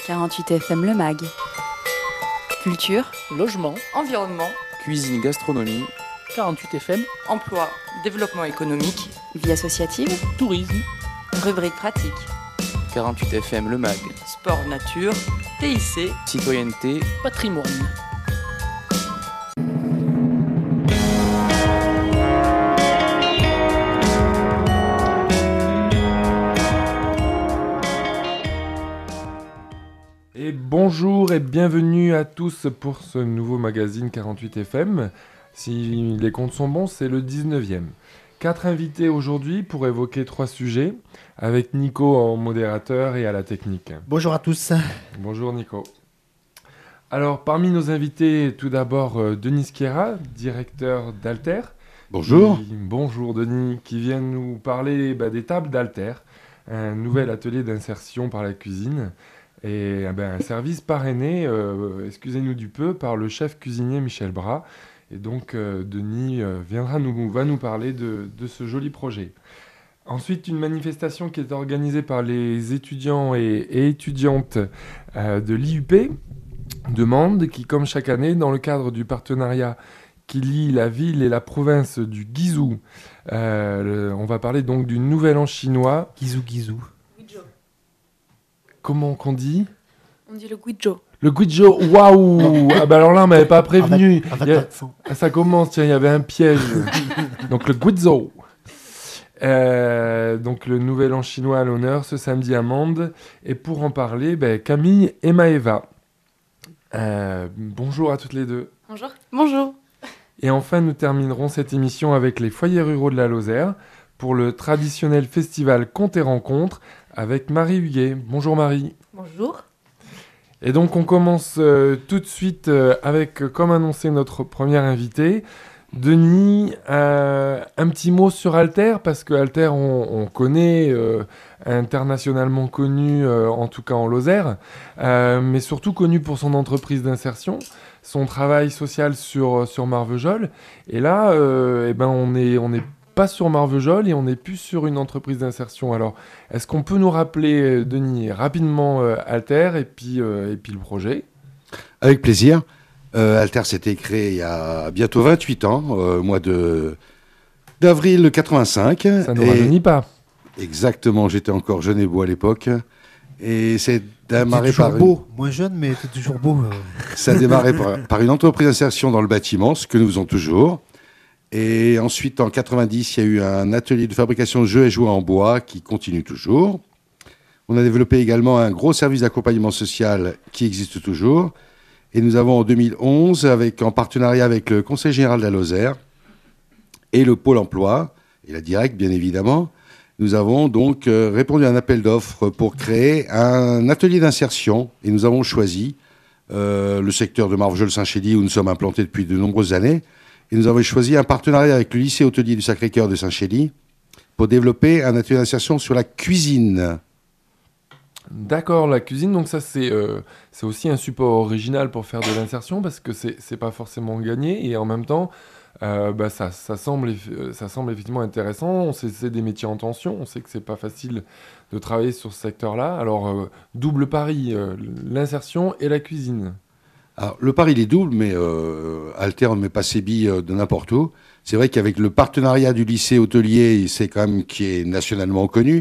48 FM Le Mag. Culture, Logement, Environnement, Cuisine, gastronomie, 48 FM, emploi, développement économique, vie associative, tourisme, rubrique pratique, 48 FM Le Mag, sport nature, TIC, citoyenneté, patrimoine. Et bonjour et bienvenue à tous pour ce nouveau magazine 48 FM. Si les comptes sont bons, c'est le 19e. 4 invités aujourd'hui pour évoquer 3 sujets, avec Nico en modérateur et à la technique. Bonjour à tous. Bonjour Nico. Alors parmi nos invités, tout d'abord Denis Schiera, directeur d'Alter. Bonjour. Bonjour Denis, qui vient nous parler des tables d'Alter, un nouvel atelier d'insertion par la cuisine. Et un service parrainé, excusez-nous du peu, par le chef cuisinier Michel Bras. Et donc Denis va nous parler de ce joli projet. Ensuite, une manifestation qui est organisée par les étudiants et étudiantes de l'IUP de Mende, qui, comme chaque année, dans le cadre du partenariat qui lie la ville et la province du Guizhou, on va parler donc du Nouvel An chinois. Guizhou. Comment qu'on dit ? on dit le guizhou. Le guizhou, waouh. Alors là, on m'avait pas prévenu. Avec l'accent. Ça commence, tiens, il y avait un piège. Donc le guizhou. Donc le Nouvel An chinois à l'honneur ce samedi à Mende. Et pour en parler, Camille et Maëva. Bonjour à toutes les deux. Bonjour. Bonjour. Et enfin, nous terminerons cette émission avec les foyers ruraux de la Lozère pour le traditionnel festival Contes et Rencontres avec Marie Huguet. Bonjour Marie. Bonjour. Et donc on commence tout de suite avec, comme annoncé, notre première invitée. Denis, un petit mot sur Alter, parce que Alter, on connaît, internationalement connu, en tout cas en Lozère, mais surtout connu pour son entreprise d'insertion, son travail social sur Marvejols. Et là, on est pas sur Marvejols et on n'est plus sur une entreprise d'insertion. Alors, est-ce qu'on peut nous rappeler, Denis, rapidement Alter et puis le projet ? Avec plaisir. Alter s'était créé il y a bientôt 28 ans, au mois d'avril 85. Ça ne nous rajeunit pas. Exactement, j'étais encore jeune et beau à l'époque. Et c'est démarré toujours par beau, moins jeune, mais t'es toujours beau. Ça a démarré par une entreprise d'insertion dans le bâtiment, ce que nous faisons toujours. Et ensuite, en 90, il y a eu un atelier de fabrication de jeux et jouets en bois qui continue toujours. On a développé également un gros service d'accompagnement social qui existe toujours. Et nous avons en 2011, en partenariat avec le Conseil général de la Lozère et le Pôle emploi, et la Direct bien évidemment, nous avons donc répondu à un appel d'offres pour créer un atelier d'insertion. Et nous avons choisi le secteur de Marvejols-Saint-Chély où nous sommes implantés depuis de nombreuses années. Et nous avons choisi un partenariat avec le lycée hôtelier du Sacré-Cœur de Saint-Chély pour développer un atelier d'insertion sur la cuisine. D'accord, la cuisine, donc ça c'est aussi un support original pour faire de l'insertion parce que c'est pas forcément gagné et en même temps ça semble effectivement intéressant. On sait que c'est des métiers en tension, on sait que c'est pas facile de travailler sur ce secteur-là. Alors double pari, l'insertion et la cuisine. Alors, le pari il est double, mais Alter ne met pas ses billes de n'importe où. C'est vrai qu'avec le partenariat du lycée hôtelier, c'est quand même qui est nationalement connu.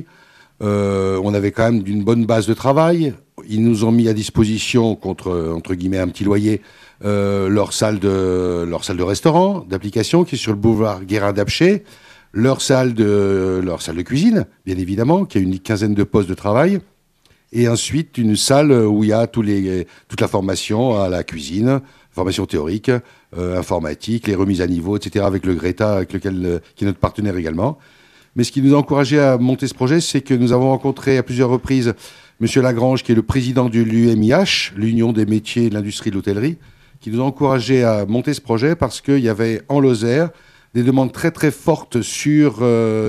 On avait quand même d'une bonne base de travail. Ils nous ont mis à disposition, contre entre guillemets un petit loyer, leur salle de restaurant, d'application, qui est sur le boulevard Guérin-d'Apcher, leur salle de cuisine, bien évidemment, qui a une quinzaine de postes de travail, et ensuite une salle où il y a toute la formation à la cuisine, formation théorique, informatique, les remises à niveau, etc., avec le Greta, qui est notre partenaire également. Mais ce qui nous a encouragé à monter ce projet, c'est que nous avons rencontré à plusieurs reprises M. Lagrange, qui est le président de l'UMIH, l'Union des métiers et de l'industrie de l'hôtellerie, qui nous a encouragé à monter ce projet parce qu'il y avait en Lozère des demandes très très fortes sur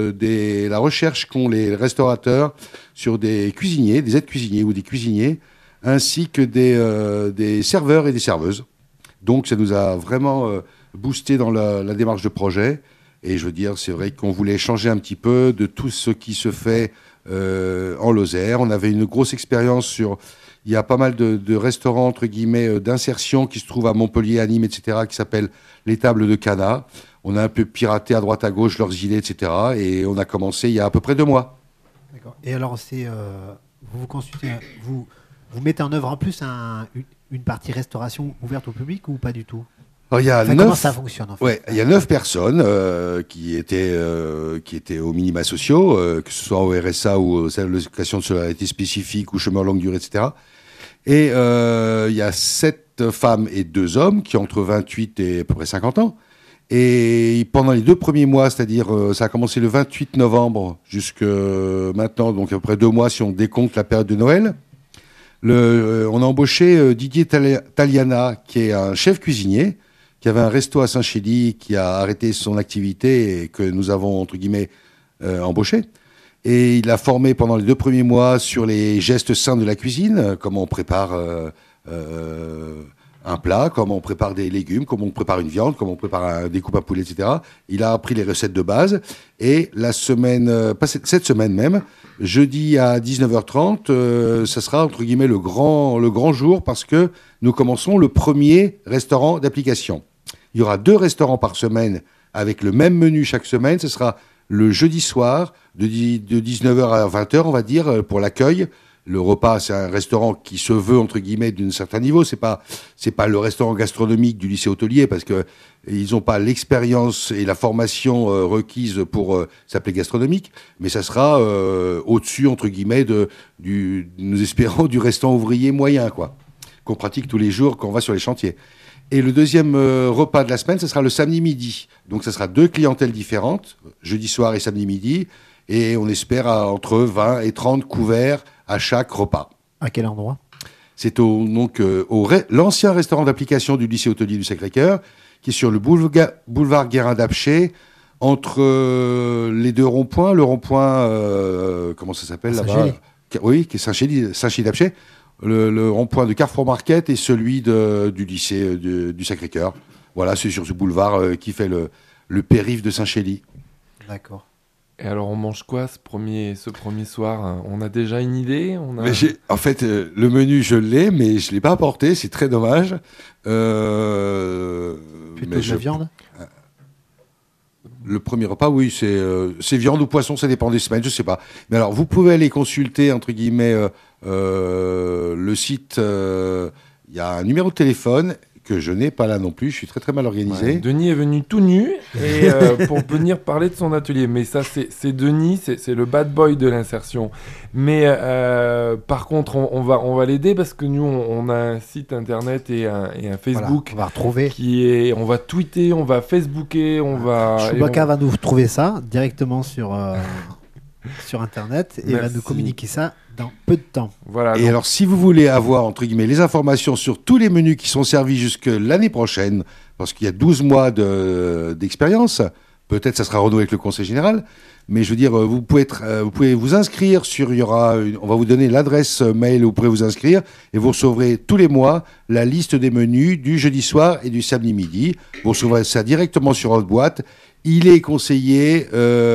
la recherche qu'ont les restaurateurs sur des cuisiniers, des aides-cuisiniers ou des cuisiniers, ainsi que des serveurs et des serveuses. Donc ça nous a vraiment boosté dans la démarche de projet. Et je veux dire, c'est vrai qu'on voulait changer un petit peu de tout ce qui se fait en Lozère. On avait une grosse expérience sur... Il y a pas mal de restaurants, entre guillemets, d'insertion qui se trouvent à Montpellier, à Nîmes, etc., qui s'appellent les tables de Cana. On a un peu piraté à droite à gauche leurs idées, etc. Et on a commencé il y a à peu près 2 mois. D'accord. Et alors, vous consultez, vous mettez en œuvre en plus une partie restauration ouverte au public ou pas du tout? Alors, il y a Comment ça fonctionne en fait? Ouais, il y a 9 personnes qui étaient aux minima sociaux, que ce soit au RSA ou aux allocations de solidarité spécifique ou chômeurs longue durée, etc. Et il y a 7 femmes et 2 hommes qui ont entre 28 et à peu près 50 ans. Et pendant les 2 premiers mois, c'est-à-dire ça a commencé le 28 novembre jusqu'à maintenant, donc à peu près 2 mois si on décompte la période de Noël, on a embauché Didier Taliana, qui est un chef cuisinier, qui avait un resto à Saint-Chély, qui a arrêté son activité et que nous avons, entre guillemets, embauché. Et il a formé pendant les 2 premiers mois sur les gestes sains de la cuisine, comment on prépare un plat, comment on prépare des légumes, comment on prépare une viande, comment on prépare un découpe à poulet, etc. Il a appris les recettes de base. Et cette semaine même, jeudi à 19h30, ça sera, entre guillemets, le grand jour parce que nous commençons le premier restaurant d'application. Il y aura 2 restaurants par semaine avec le même menu chaque semaine. Ce sera le jeudi soir de 19h à 20h, on va dire, pour l'accueil. Le repas, c'est un restaurant qui se veut, entre guillemets, d'un certain niveau. C'est pas le restaurant gastronomique du lycée hôtelier parce que ils n'ont pas l'expérience et la formation requise pour s'appeler gastronomique. Mais ça sera au-dessus, entre guillemets, nous espérons, du restaurant ouvrier moyen, quoi, qu'on pratique tous les jours quand on va sur les chantiers. Et le deuxième repas de la semaine, ce sera le samedi midi. Donc, ça sera 2 clientèles différentes, jeudi soir et samedi midi. Et on espère entre 20 et 30 couverts à chaque repas. À quel endroit? C'est l'ancien restaurant d'application du lycée hôtelier du Sacré-Cœur, qui est sur le boulevard Guérin-d'Apcher, entre les 2 ronds-points. Le rond-point, comment ça s'appelle là-bas? Oui, qui est Saint-Chély-d'Apcher. Le rond-point de Carrefour Market et celui du lycée du Sacré-Cœur. Voilà, c'est sur ce boulevard qui fait le périph' de Saint-Chély. D'accord. Et alors, on mange quoi ce premier soir? On a déjà une idée? En fait, le menu, je l'ai, mais je ne l'ai pas apporté. C'est très dommage. Plutôt de la viande? Le premier repas, oui, c'est viande ou poisson, ça dépend des semaines, je ne sais pas. Mais alors, vous pouvez aller consulter, entre guillemets, le site. Il y a un numéro de téléphone que je n'ai pas là non plus, je suis très très mal organisé. Ouais, Denis est venu tout nu et, pour venir parler de son atelier. Mais ça, c'est Denis, c'est le bad boy de l'insertion. Mais par contre, on va l'aider parce que nous, on a un site internet et un Facebook. Voilà, on va retrouver. On va tweeter, on va Facebooker, Chewbacca va nous retrouver ça directement sur internet et va nous communiquer ça dans peu de temps. Voilà, et alors, si vous voulez avoir, entre guillemets, les informations sur tous les menus qui sont servis jusque l'année prochaine, parce qu'il y a 12 mois d'expérience, peut-être ça sera renouvelé avec le Conseil Général, mais je veux dire, vous pouvez vous inscrire on va vous donner l'adresse mail où vous pourrez vous inscrire, et vous recevrez tous les mois la liste des menus du jeudi soir et du samedi midi. Vous recevrez ça directement sur votre boîte. Il est conseillé,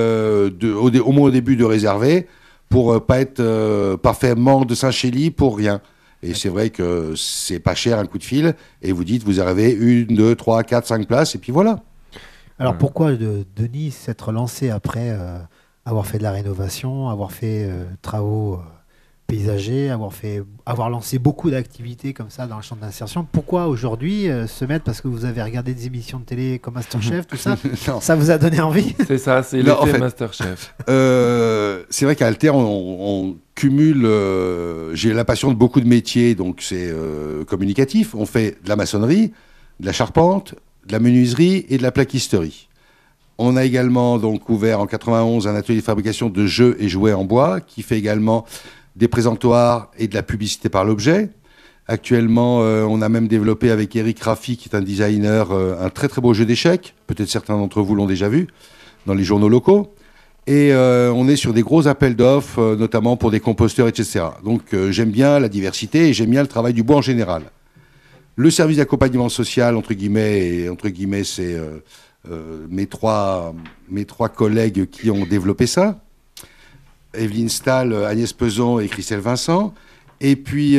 au moins au début, de réserver, pour pas faire manque de Saint-Chély pour rien. Et c'est vrai que c'est pas cher un coup de fil. Et vous dites, vous arrivez 1, 2, 3, 4, 5 places, et puis voilà. Alors pourquoi Denis s'être lancé après avoir fait de la rénovation, avoir fait travaux paysagers, avoir lancé beaucoup d'activités comme ça dans le champ de l'insertion? Pourquoi aujourd'hui se mettre, parce que vous avez regardé des émissions de télé comme Masterchef, tout ça, ça vous a donné envie? C'est ça, c'est l'effet Masterchef. C'est vrai qu'à Alter, on cumule. J'ai la passion de beaucoup de métiers, donc c'est communicatif. On fait de la maçonnerie, de la charpente, de la menuiserie et de la plaquisterie. On a également donc ouvert en 91 un atelier de fabrication de jeux et jouets en bois qui fait également des présentoirs et de la publicité par l'objet. Actuellement, on a même développé avec Eric Raffi, qui est un designer, un très très beau jeu d'échecs. Peut-être certains d'entre vous l'ont déjà vu dans les journaux locaux. Et on est sur des gros appels d'offres, notamment pour des composteurs, etc. Donc j'aime bien la diversité et j'aime bien le travail du bois en général. Le service d'accompagnement social, entre guillemets, c'est mes trois collègues qui ont développé ça. Evelyne Stahl, Agnès Peson et Christelle Vincent. Et puis,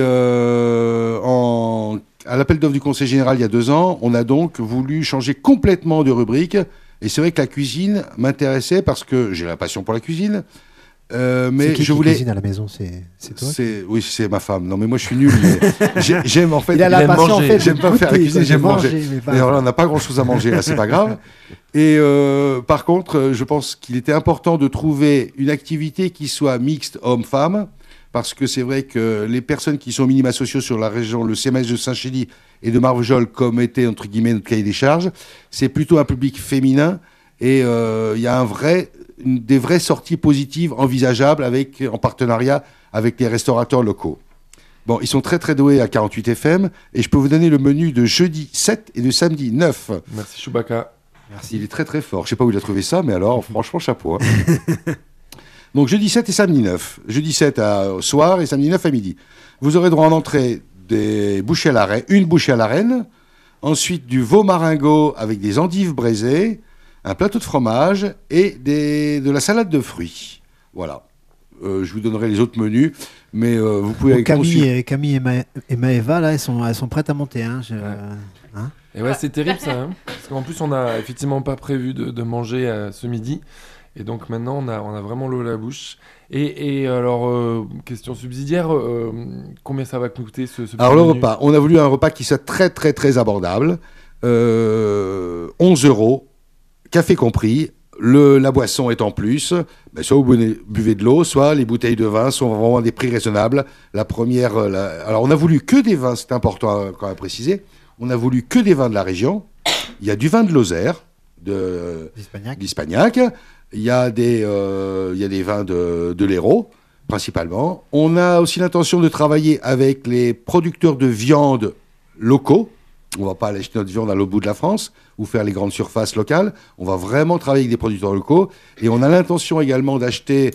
à l'appel d'offres du Conseil général il y a 2 ans, on a donc voulu changer complètement de rubrique. Et c'est vrai que la cuisine m'intéressait parce que j'ai la passion pour la cuisine. Mais c'est qui je voulais. cuisine à la maison, c'est toi. Oui, c'est ma femme. Non, mais moi je suis nul. J'aime en fait. Il a la aime passion en manger. fait. J'aime pas faire la cuisine, j'aime manger. Mais pas- Mais alors là, on n'a pas grand-chose à manger, là, c'est pas grave. Et par contre, je pense qu'il était important de trouver une activité qui soit mixte homme-femme, parce que c'est vrai que les personnes qui sont minima sociaux sur la région, le CMS de Saint-Chély et de Marvejols, comme était entre guillemets notre cahier des charges, c'est plutôt un public féminin, et il y a des vraies sorties positives envisageables en partenariat avec les restaurateurs locaux. Bon, ils sont très très doués à 48 FM, et je peux vous donner le menu de jeudi 7 et de samedi 9. Merci Chewbacca. Merci. Il est très très fort. Je sais pas où il a trouvé ça, mais alors franchement chapeau. Hein. Donc jeudi 7 et samedi 9. Jeudi 7 au soir et samedi 9 à midi. Vous aurez droit en entrée des bouchées à la reine, une bouchée à la reine, ensuite du veau maringot avec des endives braisées, un plateau de fromage et de la salade de fruits. Voilà. Je vous donnerai les autres menus, mais vous pouvez... Donc, Camille et Maëva, là, elles sont prêtes à monter. Hein, hein. Et ouais, c'est terrible ça, hein, parce qu'en plus on n'a effectivement pas prévu de manger ce midi, et donc maintenant on a vraiment l'eau à la bouche. Et alors, question subsidiaire, combien ça va coûter ce petit Alors le menu repas, on a voulu un repas qui soit très très très abordable, 11 €, café compris. La boisson est en plus, soit vous buvez de l'eau, soit les bouteilles de vin sont vraiment à des prix raisonnables. La première, alors on a voulu que des vins, c'est important quand même à préciser. On a voulu que des vins de la région. Il y a du vin de Lozère, d'Ispagnac. Il y a des vins de l'Hérault, principalement. On a aussi l'intention de travailler avec les producteurs de viande locaux. On ne va pas aller acheter notre viande à l'autre bout de la France ou faire les grandes surfaces locales. On va vraiment travailler avec des producteurs locaux. Et on a l'intention également d'acheter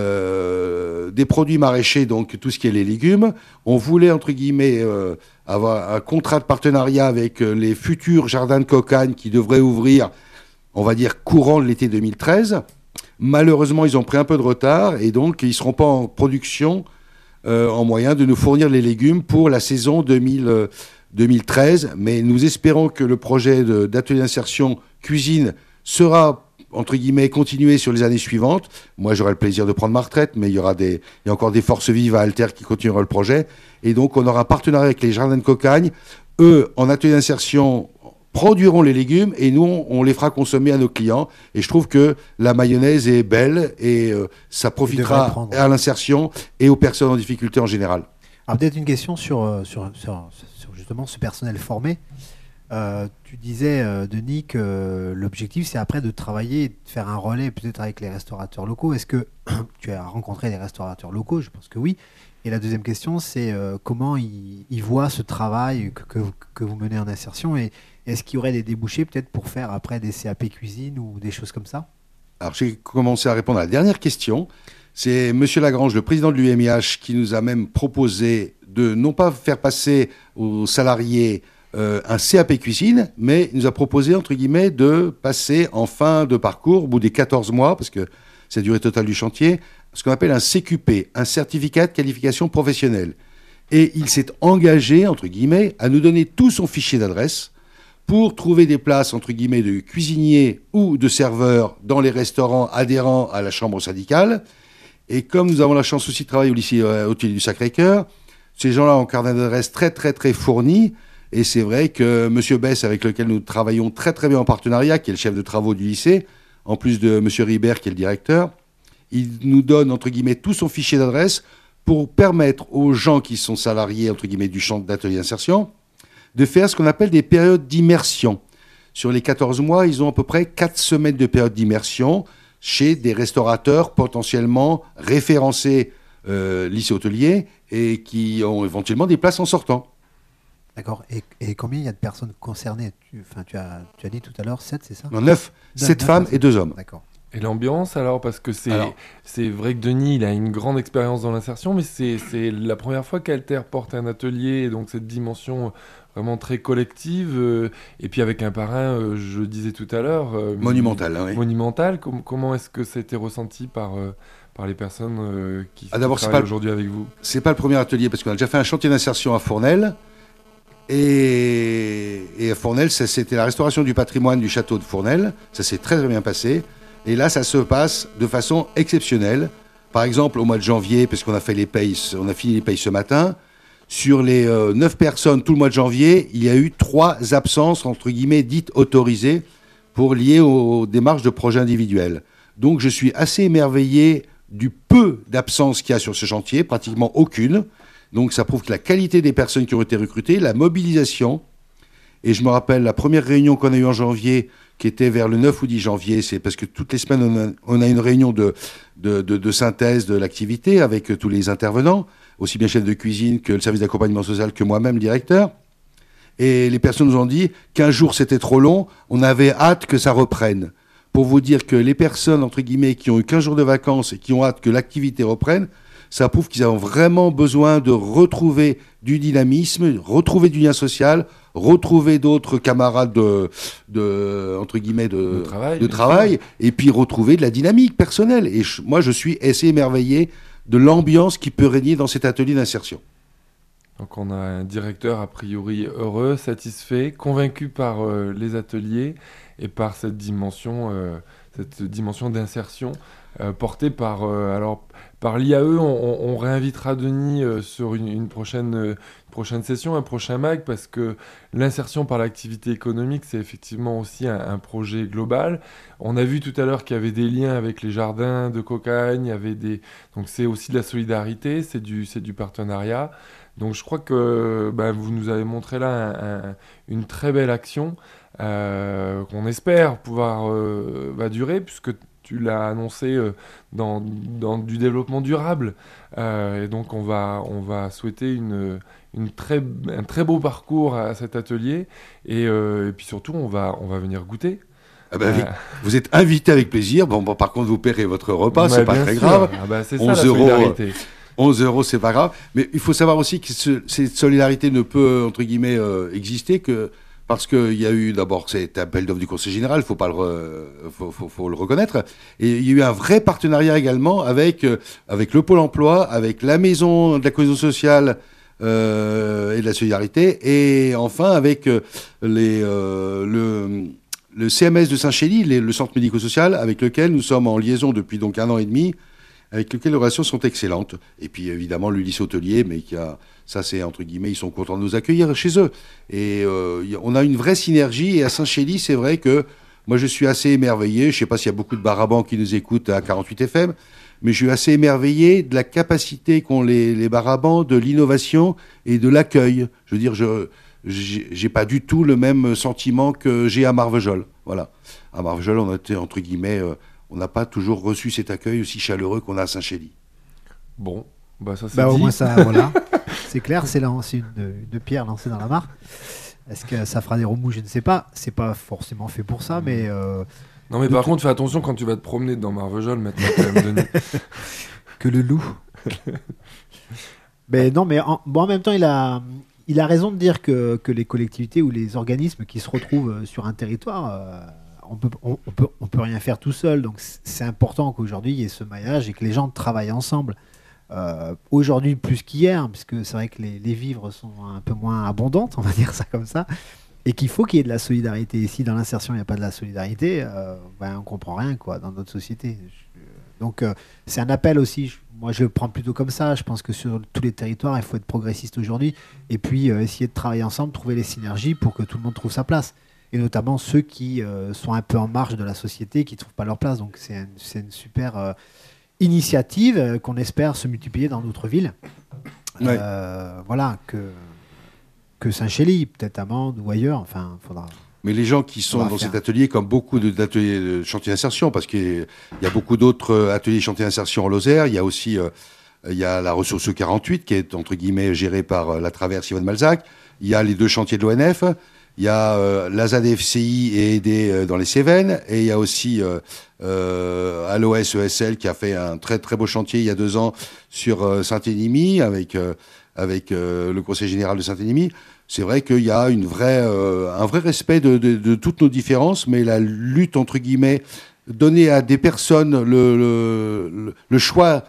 des produits maraîchers, donc tout ce qui est les légumes. On voulait, entre guillemets, avoir un contrat de partenariat avec les futurs jardins de cocagne qui devraient ouvrir, on va dire, courant de l'été 2013. Malheureusement, ils ont pris un peu de retard et donc ils ne seront pas en production en moyen de nous fournir les légumes pour la saison 2013, mais nous espérons que le projet d'atelier d'insertion cuisine sera, entre guillemets, continué sur les années suivantes. Moi, j'aurai le plaisir de prendre ma retraite, mais il y a encore des forces vives à Alter qui continueront le projet. Et donc, on aura un partenariat avec les jardins de cocagne. Eux, en atelier d'insertion, produiront les légumes et nous, on les fera consommer à nos clients. Et je trouve que la mayonnaise est belle et ça profitera à l'insertion et aux personnes en difficulté en général. Alors, peut-être une question sur justement ce personnel formé. Tu disais, Denis, que l'objectif, c'est après de travailler, de faire un relais peut-être avec les restaurateurs locaux. Est-ce que tu as rencontré des restaurateurs locaux? Je pense que oui. Et la deuxième question, c'est comment ils voient ce travail que vous menez en insertion, et est-ce qu'il y aurait des débouchés peut-être pour faire après des CAP cuisine ou des choses comme ça? Alors, j'ai commencé à répondre à la dernière question. C'est M. Lagrange, le président de l'UMIH, qui nous a même proposé de non pas faire passer aux salariés un CAP cuisine, mais il nous a proposé, entre guillemets, de passer en fin de parcours, au bout des 14 mois, parce que c'est la durée totale du chantier, ce qu'on appelle un CQP, un certificat de qualification professionnelle. Et il s'est engagé, entre guillemets, à nous donner tout son fichier d'adresse pour trouver des places, entre guillemets, de cuisiniers ou de serveurs dans les restaurants adhérents à la chambre syndicale. Et comme nous avons la chance aussi de travailler au lycée hôtelier du Sacré-Cœur, ces gens-là ont un carnet d'adresse très, très, très fourni. Et c'est vrai que M. Bess, avec lequel nous travaillons très, très bien en partenariat, qui est le chef de travaux du lycée, en plus de M. Ribert, qui est le directeur, il nous donne, entre guillemets, tout son fichier d'adresse pour permettre aux gens qui sont salariés, entre guillemets, du champ d'atelier d'insertion, de faire ce qu'on appelle des périodes d'immersion. Sur les 14 mois, ils ont à peu près 4 semaines de période d'immersion chez des restaurateurs potentiellement référencés lycée hôtelier et qui ont éventuellement des places en sortant. D'accord. Et combien il y a de personnes concernées? Tu as dit tout à l'heure 7, c'est ça? Non, 9. 7 femmes et 2 hommes. D'accord. Et l'ambiance alors, parce que c'est vrai que Denis il a une grande expérience dans l'insertion, mais c'est la première fois qu'Alter porte un atelier, et donc cette dimension vraiment très collective, et puis avec un parrain, je le disais tout à l'heure, Monumental, oui. Monumental. Comment est-ce que ça a été ressenti par par les personnes qui d'abord, travaillent aujourd'hui avec vous? C'est pas le premier atelier, parce qu'on a déjà fait un chantier d'insertion à Fournel. Et à Fournel, c'était la restauration du patrimoine du château de Fournel. Ça s'est très très bien passé. Et là, ça se passe de façon exceptionnelle. Par exemple, au mois de janvier, parce qu'on a fait les payes, on a fini les payes ce matin, sur les 9 personnes tout le mois de janvier, il y a eu 3 absences, entre guillemets, dites autorisées, pour liées aux démarches de projets individuels. Donc je suis assez émerveillé du peu d'absences qu'il y a sur ce chantier, pratiquement aucune. Donc ça prouve que la qualité des personnes qui ont été recrutées, la mobilisation, et je me rappelle la première réunion qu'on a eue en janvier, qui était vers le 9 ou 10 janvier, c'est parce que toutes les semaines, on a une réunion de synthèse de l'activité avec tous les intervenants, aussi bien chef de cuisine que le service d'accompagnement social que moi-même, le directeur. Et les personnes nous ont dit qu'un jour c'était trop long, on avait hâte que ça reprenne. Pour vous dire que les personnes, entre guillemets, qui ont eu 15 jours de vacances et qui ont hâte que l'activité reprenne, ça prouve qu'ils ont vraiment besoin de retrouver du dynamisme, retrouver du lien social, retrouver d'autres camarades entre guillemets, de travail, et puis retrouver de la dynamique personnelle. Et moi, je suis assez émerveillé de l'ambiance qui peut régner dans cet atelier d'insertion. Donc on a un directeur a priori heureux, satisfait, convaincu par les ateliers et par cette dimension d'insertion portée par l'IAE. On réinvitera Denis sur une prochaine session, un prochain MAG, parce que l'insertion par l'activité économique, c'est effectivement aussi un projet global. On a vu tout à l'heure qu'il y avait des liens avec les jardins de Cocagne, donc c'est aussi de la solidarité, c'est du partenariat. Donc je crois que vous nous avez montré là une très belle action qu'on espère pouvoir durer, puisque tu l'as annoncé dans du développement durable. Et donc on va souhaiter un très beau parcours à cet atelier. Et puis surtout, on va venir goûter. Vous êtes invité avec plaisir. Bon, par contre, vous paierez votre repas, c'est pas très grave. C'est ça, la solidarité. 11 €, c'est pas grave. Mais il faut savoir aussi que cette solidarité ne peut, entre guillemets, exister que parce qu'il y a eu, d'abord, cet appel d'offres du Conseil général, faut le reconnaître. Et il y a eu un vrai partenariat également avec le Pôle emploi, avec la Maison de la cohésion sociale et de la solidarité, et enfin avec le CMS de Saint-Chély, le centre médico-social, avec lequel nous sommes en liaison depuis donc 1 an et demi, avec lequel les relations sont excellentes. Et puis évidemment le lycée hôtelier, mais ça c'est entre guillemets, ils sont contents de nous accueillir chez eux. Et on a une vraie synergie. Et à Saint-Chély, c'est vrai que moi je suis assez émerveillé. Je ne sais pas s'il y a beaucoup de barabans qui nous écoutent à 48 FM, mais je suis assez émerveillé de la capacité qu'ont les barabans, de l'innovation et de l'accueil. Je veux dire, j'ai pas du tout le même sentiment que j'ai à Marvejols. Voilà. À Marvejols, on a été entre guillemets... on n'a pas toujours reçu cet accueil aussi chaleureux qu'on a à Saint-Chély. Bon, ça c'est dit. Au moins ça, voilà. C'est clair, c'est une pierre lancée dans la mare. Est-ce que ça fera des remous? Je ne sais pas. C'est pas forcément fait pour ça, mais... Non, mais par contre, fais attention quand tu vas te promener dans Marvejols maintenant, quand même, Denis. Que le loup. Mais non, mais en même temps, il a raison de dire que les collectivités ou les organismes qui se retrouvent sur un territoire... on peut rien faire tout seul, donc c'est important qu'aujourd'hui il y ait ce maillage et que les gens travaillent ensemble. Aujourd'hui plus qu'hier, puisque c'est vrai que les vivres sont un peu moins abondantes, on va dire ça comme ça, et qu'il faut qu'il y ait de la solidarité. Et si dans l'insertion il n'y a pas de la solidarité, on comprend rien dans notre société. Donc c'est un appel aussi. Moi je le prends plutôt comme ça. Je pense que sur tous les territoires il faut être progressiste aujourd'hui, et puis essayer de travailler ensemble, trouver les synergies pour que tout le monde trouve sa place. Et notamment ceux qui sont un peu en marge de la société, qui ne trouvent pas leur place. Donc c'est une super initiative qu'on espère se multiplier dans d'autres villes. Ouais. Voilà, que Saint-Chély, peut-être Amande ou ailleurs. Enfin, faudra... Mais les gens qui sont dans cet atelier, comme beaucoup d'ateliers de chantier d'insertion, parce qu'il y a beaucoup d'autres ateliers de chantier d'insertion en Lozère, il y a aussi la ressource 48, qui est entre guillemets gérée par la Traverse Yvonne Malzac. Il y a les 2 chantiers de l'ONF. Il y a l'ASADFCI et aidé dans les Cévennes, et il y a aussi Alloes ESL qui a fait un très très beau chantier il y a 2 ans sur Saint-Énimie avec le Conseil général de Saint-Énimie. C'est vrai qu'il y a un vrai respect de toutes nos différences, mais la lutte entre guillemets donner à des personnes le choix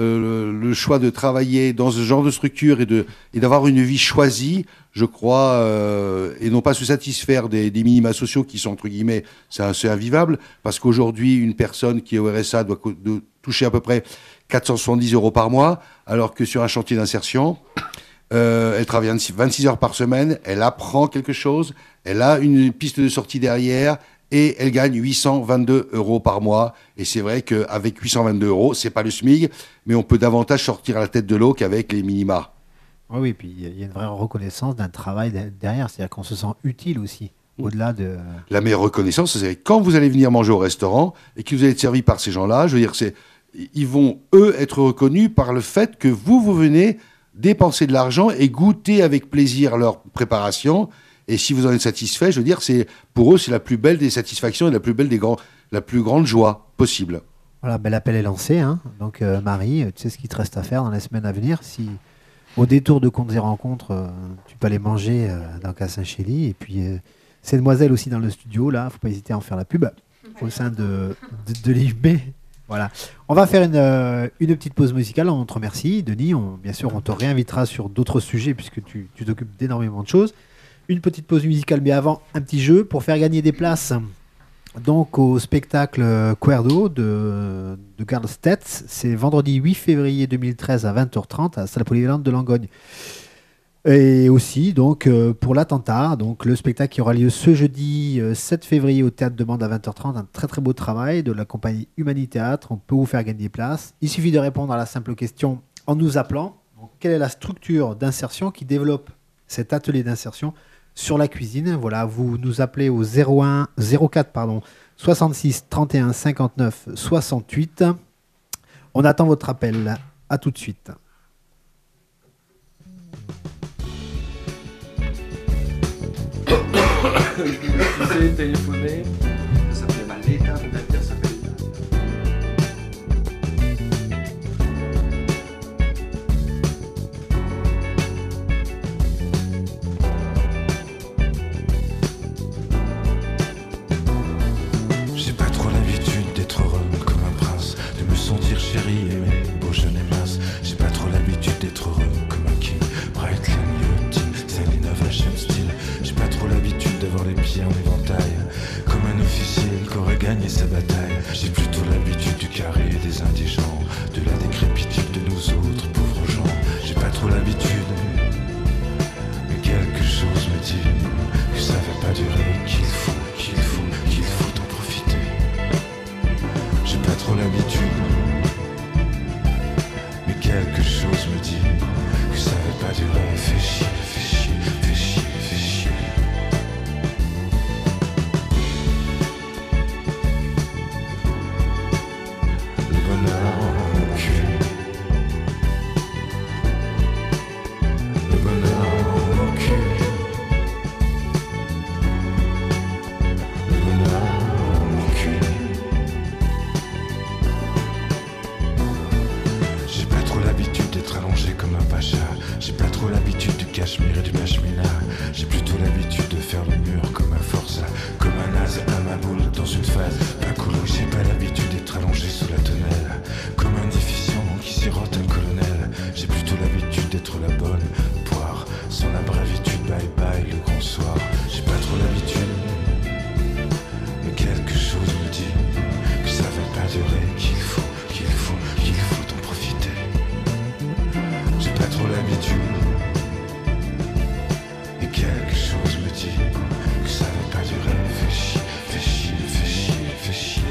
de travailler dans ce genre de structure et d'avoir une vie choisie, je crois, et non pas se satisfaire des minima sociaux qui sont, entre guillemets, c'est invivable, parce qu'aujourd'hui, une personne qui est au RSA doit toucher à peu près 470 € par mois, alors que sur un chantier d'insertion, elle travaille 26 heures par semaine, elle apprend quelque chose, elle a une piste de sortie derrière, et elle gagne 822 € par mois. Et c'est vrai qu'avec 822 €, c'est pas le SMIC, mais on peut davantage sortir à la tête de l'eau qu'avec les minima. Oui, puis il y a une vraie reconnaissance d'un travail derrière, c'est-à-dire qu'on se sent utile aussi, au-delà de... La meilleure reconnaissance, c'est quand vous allez venir manger au restaurant et que vous allez être servi par ces gens-là, je veux dire, ils vont, eux, être reconnus par le fait que vous venez dépenser de l'argent et goûter avec plaisir leur préparation. Et si vous en êtes satisfait, je veux dire, pour eux, c'est la plus belle des satisfactions et la plus grande joie possible. Voilà, l'appel est lancé. Hein. Donc, Marie, tu sais ce qu'il te reste à faire dans les semaines à venir. Si, au détour de Contes et Rencontres, tu peux aller manger dans Cassin-Chély. Et puis, ces demoiselles aussi dans le studio, là, il ne faut pas hésiter à en faire la pub au sein de l'IFB. Voilà. On va faire une petite pause musicale. On te remercie, Denis. Bien sûr, on te réinvitera sur d'autres sujets puisque tu t'occupes d'énormément de choses. Une petite pause musicale, mais avant, un petit jeu pour faire gagner des places donc au spectacle Cuerdo de Karl Stetz. C'est vendredi 8 février 2013 à 20h30 à la salle polyvalente de Langogne. Et aussi donc pour l'attentat, donc le spectacle qui aura lieu ce jeudi 7 février au Théâtre de Mende à 20h30. Un très très beau travail de la compagnie Humanithéâtre. On peut vous faire gagner des places. Il suffit de répondre à la simple question en nous appelant. Donc, quelle est la structure d'insertion qui développe cet atelier d'insertion sur la cuisine? Voilà, vous nous appelez au 04 66 31 59 68. On attend votre appel. À tout de suite. Téléphoner. Ça s'appelait Maleta, peut-être, ça s'appelle. J'ai pas trop l'habitude d'être heureux comme un prince, de me sentir chéri, aimé, beau, jeune et mince. J'ai pas trop l'habitude d'être heureux comme un king, Breitling, Yotin, Stanley Novachem style. J'ai pas trop l'habitude d'avoir les pieds en éventail, comme un officier qui aurait gagné sa bataille. J'ai plutôt l'habitude du carré des indigents, de la décrépitude de nous autres pauvres gens. J'ai pas trop l'habitude, mais quelque chose me dit que ça va pas durer, qu'il faut en profiter. J'ai pas trop l'habitude, mais quelque chose me dit que ça va pas durer. Fais chier, fais chier, fais chier, fais chier. Le bonheur au cul. Le bonheur au cul. Le bonheur au cul. J'ai pas trop l'habitude d'être allongé comme un pacha. J'ai pas trop l'habitude du cachemire et du pashmina. J'ai plutôt l'habitude de faire le mur comme un Forza, comme un naze à ma boule dans une phase. Pas cool, j'ai pas l'habitude d'être allongé sous la tonnelle, comme un déficient qui sirote un colonel. J'ai plutôt l'habitude d'être la bonne poire, sans la bravitude, bye bye le grand soir. J'ai pas trop l'habitude, mais quelque chose me dit que ça va pas durer, qu'il faut en profiter. J'ai pas trop l'habitude, et quelque chose me dit que ça va pas durer. Fais chier, fais chier, fais chier, fais chier.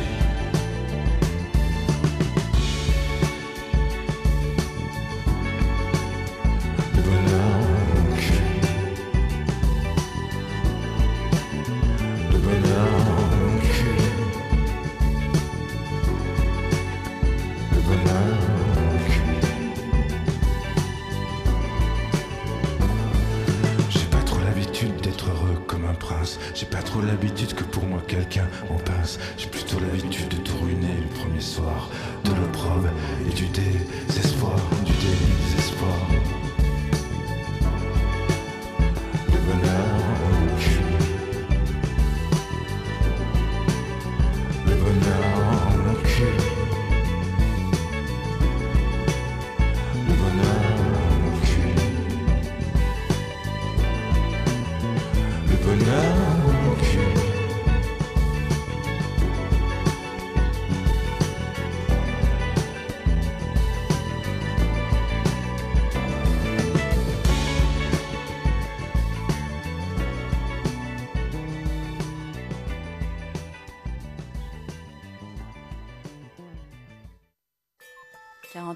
Le bonheur au cul. Le bonheur au cul. Le bonheur au cul. J'ai pas trop l'habitude d'être heureux comme un prince. J'ai pas trop l'habitude que pour moi quelqu'un en pince. J'ai plutôt l'habitude de tout ruiner le premier soir, de l'opprobre et du désespoir, du désespoir. Le bonheur au cul. Le bonheur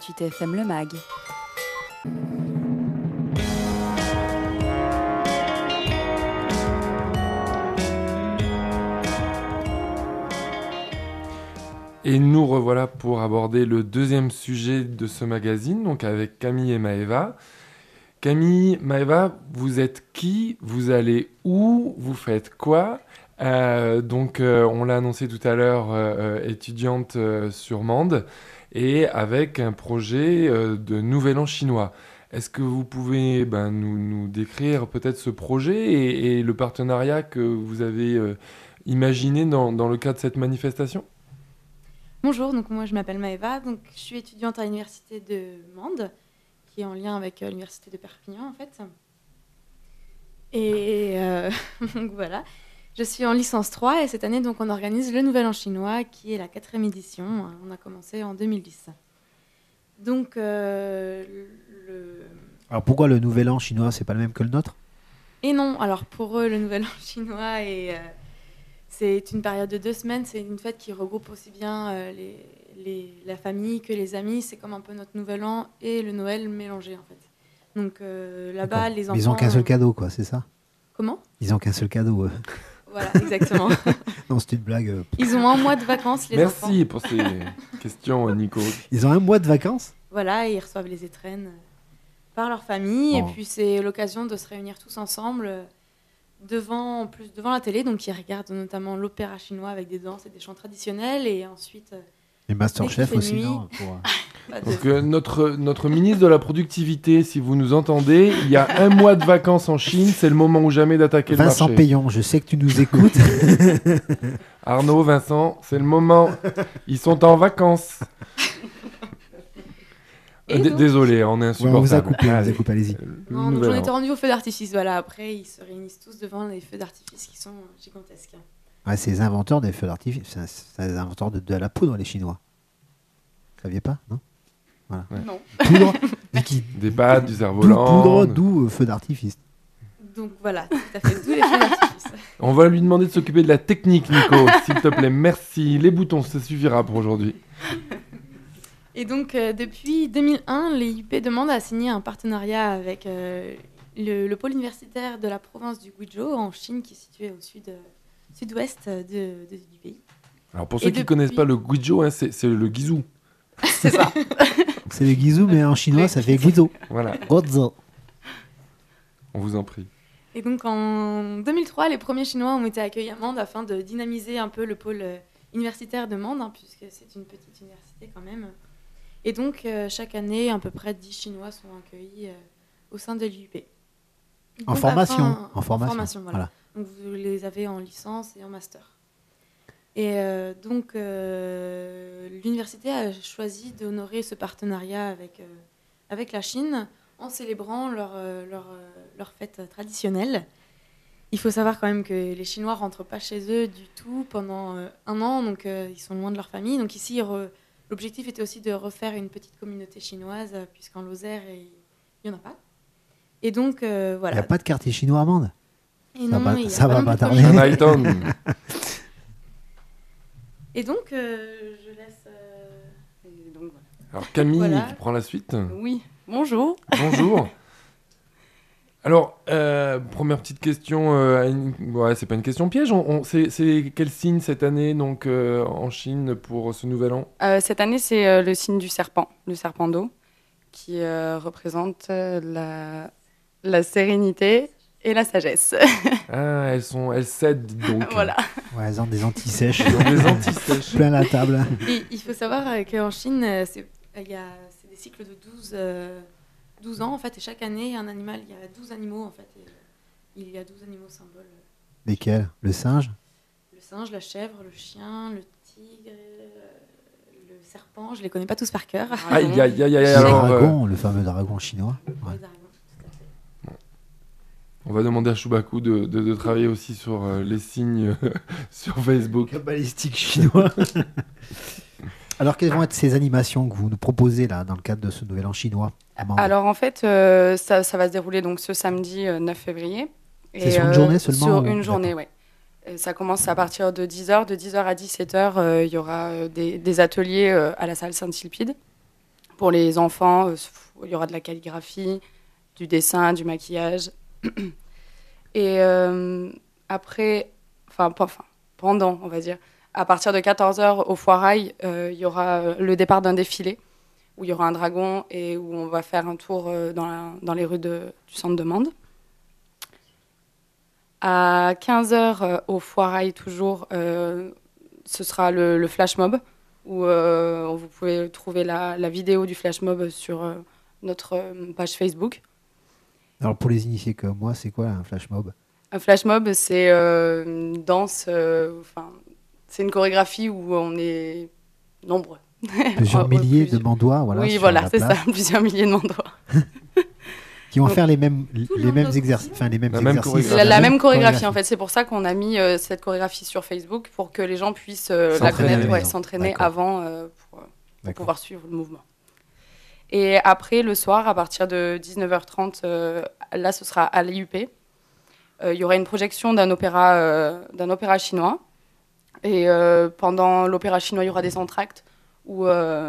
48 FM Le Mag. Et nous revoilà pour aborder le deuxième sujet de ce magazine, donc avec Camille et Maëva. Camille, Maëva, vous êtes qui? Vous allez où? Vous faites quoi? On l'a annoncé tout à l'heure, étudiante sur Mende, et avec un projet de Nouvel An chinois. Est-ce que vous pouvez nous décrire peut-être ce projet et le partenariat que vous avez imaginé dans le cadre de cette manifestation? Bonjour, donc moi je m'appelle Maëva, donc je suis étudiante à l'université de Mende, qui est en lien avec l'université de Perpignan en fait. Et donc voilà, je suis en licence 3 et cette année donc on organise le Nouvel An chinois qui est la 4e édition. On a commencé en 2010. Donc Alors pourquoi le Nouvel An chinois, c'est pas le même que le nôtre? Et non, alors pour eux le Nouvel An chinois c'est une période de 2 semaines, c'est une fête qui regroupe aussi bien la famille que les amis. C'est comme un peu notre Nouvel An et le Noël mélangé en fait. Donc là-bas, les enfants... Ils n'ont qu'un seul cadeau, quoi, c'est ça? Comment? Ils n'ont qu'un seul cadeau. Voilà, exactement. Non, c'est une blague. Ils ont un mois de vacances, les enfants. Merci pour ces questions, Nico. Ils ont un mois de vacances? Voilà, et ils reçoivent les étrennes par leur famille. Bon. Et puis c'est l'occasion de se réunir tous ensemble devant la télé. Donc ils regardent notamment l'opéra chinois avec des danses et des chants traditionnels. Et ensuite... Et Masterchef dès qu'il fait aussi, nuit, non? Donc notre ministre de la Productivité, si vous nous entendez, il y a un mois de vacances en Chine, c'est le moment ou jamais d'attaquer le marché. Vincent Payon, je sais que tu nous écoutes. Arnaud, Vincent, c'est le moment. Ils sont en vacances. Et donc- Désolé, on est Ouais, insupportable. on vous a coupé, Allez. allez-y. Non, donc Nouvel j'en An. étais rendue au feu d'artifice. Voilà, après ils se réunissent tous devant les feux d'artifice qui sont gigantesques. Ouais, c'est les inventeurs des feux d'artifice. C'est les inventeurs de la poudre, les Chinois. Vous saviez pas, non? Voilà. Ouais. Non. Poudre, liquide. Des pâtes, du D'où cerf-volant. poudre, d'où feu d'artifice. Donc voilà, tout à fait, tous les feux d'artifice. On va lui demander de s'occuper de la technique, Nico, s'il te plaît. Merci. Les boutons, ça suffira pour aujourd'hui. Et donc depuis 2001, les IUP demandent à signer un partenariat avec le pôle universitaire de la province du Guizhou en Chine, qui est situé au sud-ouest du pays. Alors pour Et ceux qui ne connaissent depuis- pas le Guizhou, hein, c'est le Guizhou. C'est ça. C'est les guizous, mais en chinois, ça fait guizou. Voilà, Gozo. on vous en prie. Et donc en 2003, les premiers Chinois ont été accueillis à Mende afin de dynamiser un peu le pôle universitaire de Mende, puisque c'est une petite université quand même. Et donc chaque année, à peu près 10 Chinois sont accueillis au sein de l'IUP. En Donc, formation. En formation, voilà. Donc vous les avez en licence et en master. Et l'université a choisi d'honorer ce partenariat avec la Chine en célébrant leur fête traditionnelle. Il faut savoir quand même que les Chinois ne rentrent pas chez eux du tout pendant 1 an, donc ils sont loin de leur famille. Donc ici, l'objectif était aussi de refaire une petite communauté chinoise, puisqu'en Lozère, il n'y en a pas. Et donc, Il voilà. n'y a pas de quartier chinois à Mende. Et Ça non, va- il y a ça va non plus de pas tarder. communauté. Un Highton. Et donc, je laisse... Et donc, voilà. Alors Camille, Voilà. qui prend la suite. Oui, bonjour. Bonjour. Alors, première petite question. Ouais, c'est pas une question piège. C'est quel signe cette année donc en Chine pour ce nouvel an? Cette année, c'est le signe du serpent, le serpent d'eau, qui représente la sérénité et la sagesse. Ah, elles cèdent donc. Voilà. Ouais, elles ont des anti-sèches. Elles ont des anti-sèches. Plein la table. Et il faut savoir qu'en Chine, c'est des cycles de 12 ans, en fait, et chaque année, il y a 12 animaux, en fait. Et il y a 12 animaux symboles. Lesquels? Le singe? Le singe, la chèvre, le chien, le tigre, le serpent. Je les connais pas tous par cœur. Aïe, aïe, aïe, aïe. Le Alors, dragon, le fameux dragon chinois. Les Ouais. dragons, tout à fait. on va demander à Choubakou de travailler aussi sur les signes sur Facebook. Cabalistique chinois. Alors, quelles vont être ces animations que vous nous proposez là dans le cadre de ce nouvel an chinois à Mende? Alors, en fait, ça va se dérouler donc, ce samedi 9 février. C'est sur une journée seulement, Sur ou- une journée, oui. Ça commence à partir de 10h. De 10h à 17h, il y aura des ateliers à la salle Sainte-Sylphide Pour les enfants, il y aura de la calligraphie, du dessin, du maquillage. Et après, pendant, on va dire, à partir de 14h au Foirail, il y aura le départ d'un défilé où il y aura un dragon et où on va faire un tour dans les rues du centre de Mende. À 15h au Foirail, toujours, ce sera le flash mob où vous pouvez trouver la vidéo du flash mob sur notre page Facebook. Alors pour les initiés comme moi, c'est quoi un flash mob? Un flash mob, c'est une danse, c'est une chorégraphie où on est nombreux. Plusieurs milliers de Mandois, voilà. Oui, sur voilà, la c'est place, ça, plusieurs milliers de Mandois. qui vont faire les mêmes exercices, enfin les mêmes La même exercices. chorégraphie. La même chorégraphie, en fait. C'est pour ça qu'on a mis cette chorégraphie sur Facebook pour que les gens puissent la S'entraîner à la connaître, maison. s'entraîner D'accord. avant pour D'accord. pouvoir suivre le mouvement. Et après, le soir, à partir de 19h30, là, ce sera à l'IUP. Il y aura une projection d'un opéra chinois. Et pendant l'opéra chinois, il y aura des entr'actes où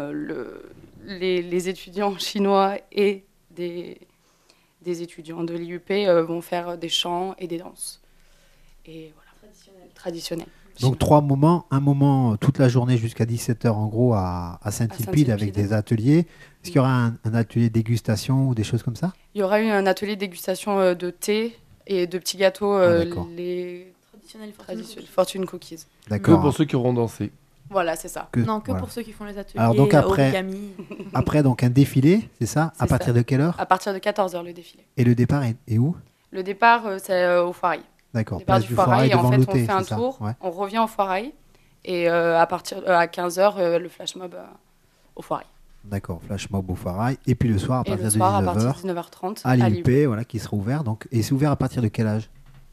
les étudiants chinois et des étudiants de l'IUP vont faire des chants et des danses. Et voilà, traditionnel. Donc 3 moments, un moment toute la journée jusqu'à 17h en gros à Saint-Ilpide avec des ateliers. Est-ce qu'il y aura un atelier dégustation ou des choses comme ça? Il y aura eu un atelier de dégustation de thé et de petits gâteaux, d'accord. les Traditionnel fortune cookies. Que D'accord. pour ceux qui auront dansé. Voilà, c'est ça. Non, que voilà. pour ceux qui font les ateliers. Alors donc après, origami. après donc un défilé, c'est ça? C'est À partir ça. de quelle heure? À partir de 14h, le défilé. Et le départ est où? Le départ, c'est au Foirail. D'accord. Départ Place du Foirail, et en devant fait, on l'hôtel, fait un c'est ça? tour, Ouais. on revient au Foirail, et à 15h, le flash mob au Foirail. D'accord, flash mob au Foirail. Et puis le soir, à Et partir le de soir, à 19h, partir de 19h30, à l'IUP, voilà, qui sera ouvert. Donc, et c'est ouvert à partir de quel âge?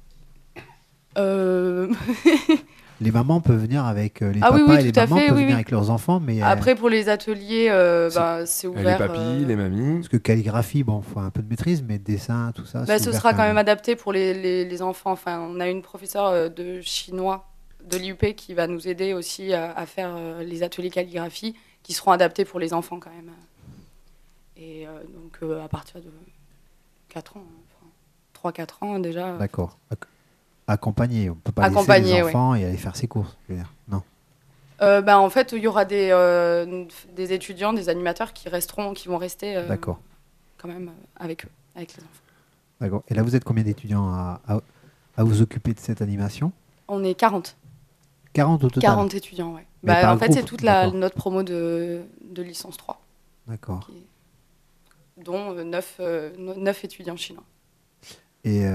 Les mamans peuvent venir avec les Ah papas oui, oui, et les tout à mamans fait, peuvent oui, venir oui. avec leurs enfants, mais Après, pour les ateliers, c'est Les ouvert. papilles, les mamies. parce que calligraphie, bon, faut un peu de maîtrise, mais dessin, tout ça. Bah, c'est ce ouvert sera quand même adapté pour les enfants. Enfin, on a une professeure de chinois de l'IUP qui va nous aider aussi à faire les ateliers calligraphie qui seront adaptés pour les enfants quand même. Et donc à partir de 4 ans, enfin, 3-4 ans déjà. D'accord. Accompagner, on peut pas Accompagner, laisser les enfants et aller faire ses courses. Je veux dire. Non. Bah, en fait, il y aura des étudiants, des animateurs qui vont rester D'accord. quand même avec eux, avec les enfants. D'accord. Et là, vous êtes combien d'étudiants à vous occuper de cette animation? On est 40. 40 au total. 40 étudiants, ouais. Mais Bah, par en fait, groupe, c'est toute d'accord. notre promo de licence 3, D'accord. dont 9 étudiants chinois. Et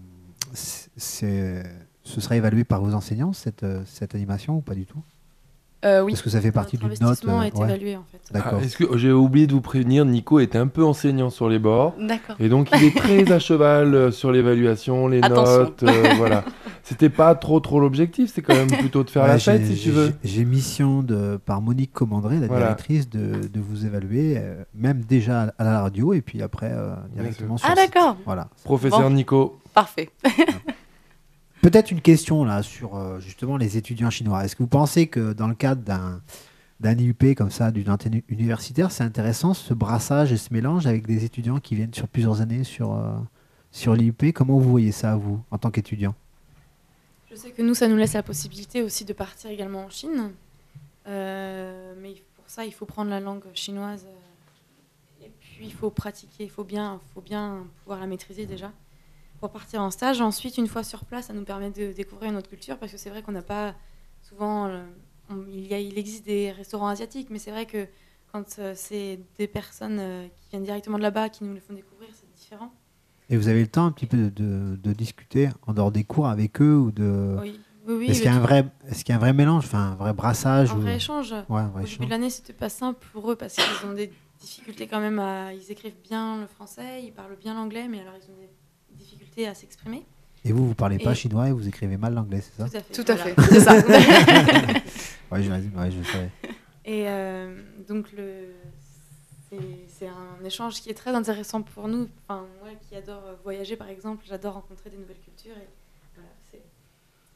ce sera évalué par vos enseignants, cette animation, ou pas du tout? Oui. Parce que ça fait partie Notre d'une note. investissement est ouais. évalué en fait. D'accord. Est-ce que j'ai oublié de vous prévenir, Nico était un peu enseignant sur les bords. D'accord. Et donc il est très à cheval sur l'évaluation, les Attention. notes, voilà. C'était pas trop l'objectif, c'est quand même plutôt de faire Ouais, la fête j'ai- si tu veux. J'ai mission par Monique Commandré, la Voilà. directrice, de vous évaluer, même déjà à la radio et puis après directement sur Ah, le site. d'accord. Voilà. Professeur Bon. Nico. Parfait. Peut-être une question là sur justement les étudiants chinois. Est-ce que vous pensez que dans le cadre d'un IUP comme ça, d'une antenne universitaire, c'est intéressant ce brassage et ce mélange avec des étudiants qui viennent sur plusieurs années sur l'IUP? Comment vous voyez ça, vous, en tant qu'étudiant? Je sais que nous, ça nous laisse la possibilité aussi de partir également en Chine. Mais pour ça, il faut prendre la langue chinoise. Et puis, il faut pratiquer. Il faut bien pouvoir la maîtriser déjà pour partir en stage. Ensuite, une fois sur place, ça nous permet de découvrir une autre culture. Parce que c'est vrai qu'on n'a pas souvent... il existe des restaurants asiatiques. Mais c'est vrai que quand c'est des personnes qui viennent directement de là-bas, qui nous le font découvrir, c'est différent. Et vous avez le temps un petit peu de discuter en dehors des cours avec eux ou de... Oui, oui. Est-ce qu'il y a un vrai mélange, enfin un vrai brassage Un ou... vrai échange. Ouais, un vrai Au début échange. de l'année, c'était pas simple pour eux parce qu'ils ont des difficultés quand même Ils écrivent bien le français, ils parlent bien l'anglais, mais alors ils ont des difficultés à s'exprimer. Et vous parlez pas Et- chinois et vous écrivez mal l'anglais, c'est ça? Tout à fait. Tout à voilà. fait, c'est ça. Ouais, j'imagine, ouais, je savais. Et donc, c'est un échange qui est très intéressant pour nous. Enfin, moi qui adore voyager, par exemple, j'adore rencontrer des nouvelles cultures. Et voilà,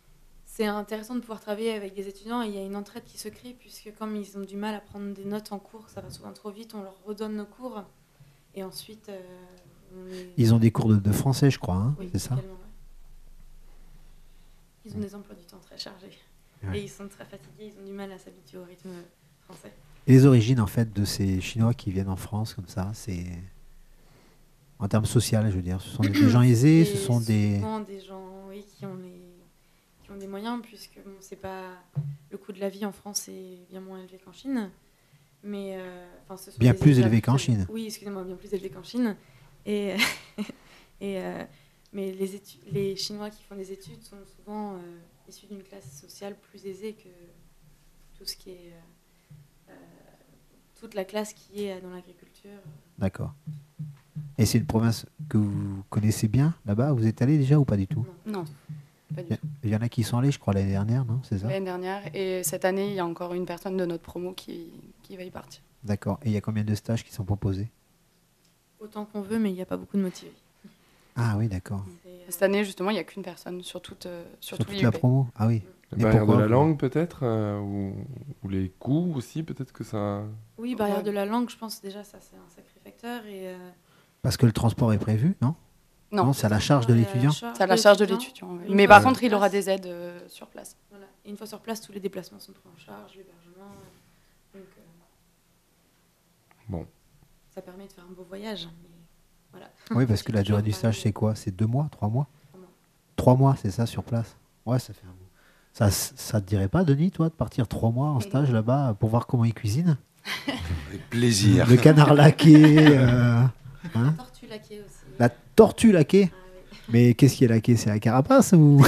c'est intéressant de pouvoir travailler avec des étudiants et il y a une entraide qui se crée puisque comme ils ont du mal à prendre des notes en cours, ça va souvent trop vite, on leur redonne nos cours et ensuite Ils ont des cours de français, je crois, hein, oui, c'est ça? également, ouais. Ils ont des emplois du temps très chargés Ouais. et ils sont très fatigués, ils ont du mal à s'habituer au rythme français. Et les origines, en fait, de ces Chinois qui viennent en France, comme ça, c'est... En termes sociaux, je veux dire, ce sont des gens aisés, ce sont des... souvent des gens oui, qui ont des moyens, puisque bon, c'est pas... le coût de la vie en France est bien moins élevé qu'en Chine. Mais, ce sont Bien des plus études élevé qu'en Chine. Oui, excusez-moi, bien plus élevé qu'en Chine. Et, mais les Chinois qui font des études sont souvent issus d'une classe sociale plus aisée que tout ce qui est... toute la classe qui est dans l'agriculture. D'accord. Et c'est une province que vous connaissez bien, là-bas? Vous êtes allé déjà ou pas du tout? Non, pas du tout. Il y en a qui sont allés, je crois, l'année dernière, non? C'est ça? L'année dernière. Et cette année, il y a encore une personne de notre promo qui va y partir. D'accord. Et il y a combien de stages qui sont proposés? Autant qu'on veut, mais il n'y a pas beaucoup de motivés. Ah oui, d'accord. Cette année, justement, il n'y a qu'une personne sur toute Sur tout toute l'IUP. la promo? Ah oui. La Et barrière de pourquoi la langue, peut-être, ou les coûts aussi, peut-être que ça... Oui, barrière de la langue, je pense déjà, ça c'est un sacré facteur. Et, Parce que le transport est prévu, non? Non, c'est à la charge de l'étudiant? c'est à la charge de l'étudiant. oui. Une Mais fois par sur contre, il aura place. des aides sur place. Voilà. Et une fois sur place, tous les déplacements sont pris en charge, l'hébergement. Donc, Bon. ça permet de faire un beau voyage. Mais voilà. Oui, parce que la C'est durée toujours du stage, pareil. c'est quoi? C'est 2 mois, 3 mois? 3 mois. 3 mois, c'est ça, sur place? Ouais, ça fait un bout. Ça te dirait pas, Denis, toi, de partir 3 mois en stage là-bas pour voir comment ils cuisinent? Avec plaisir. Le canard laqué, hein? La tortue laquée aussi. La tortue laquée? Ah oui, Mais qu'est-ce qui est laqué? C'est la carapace ou?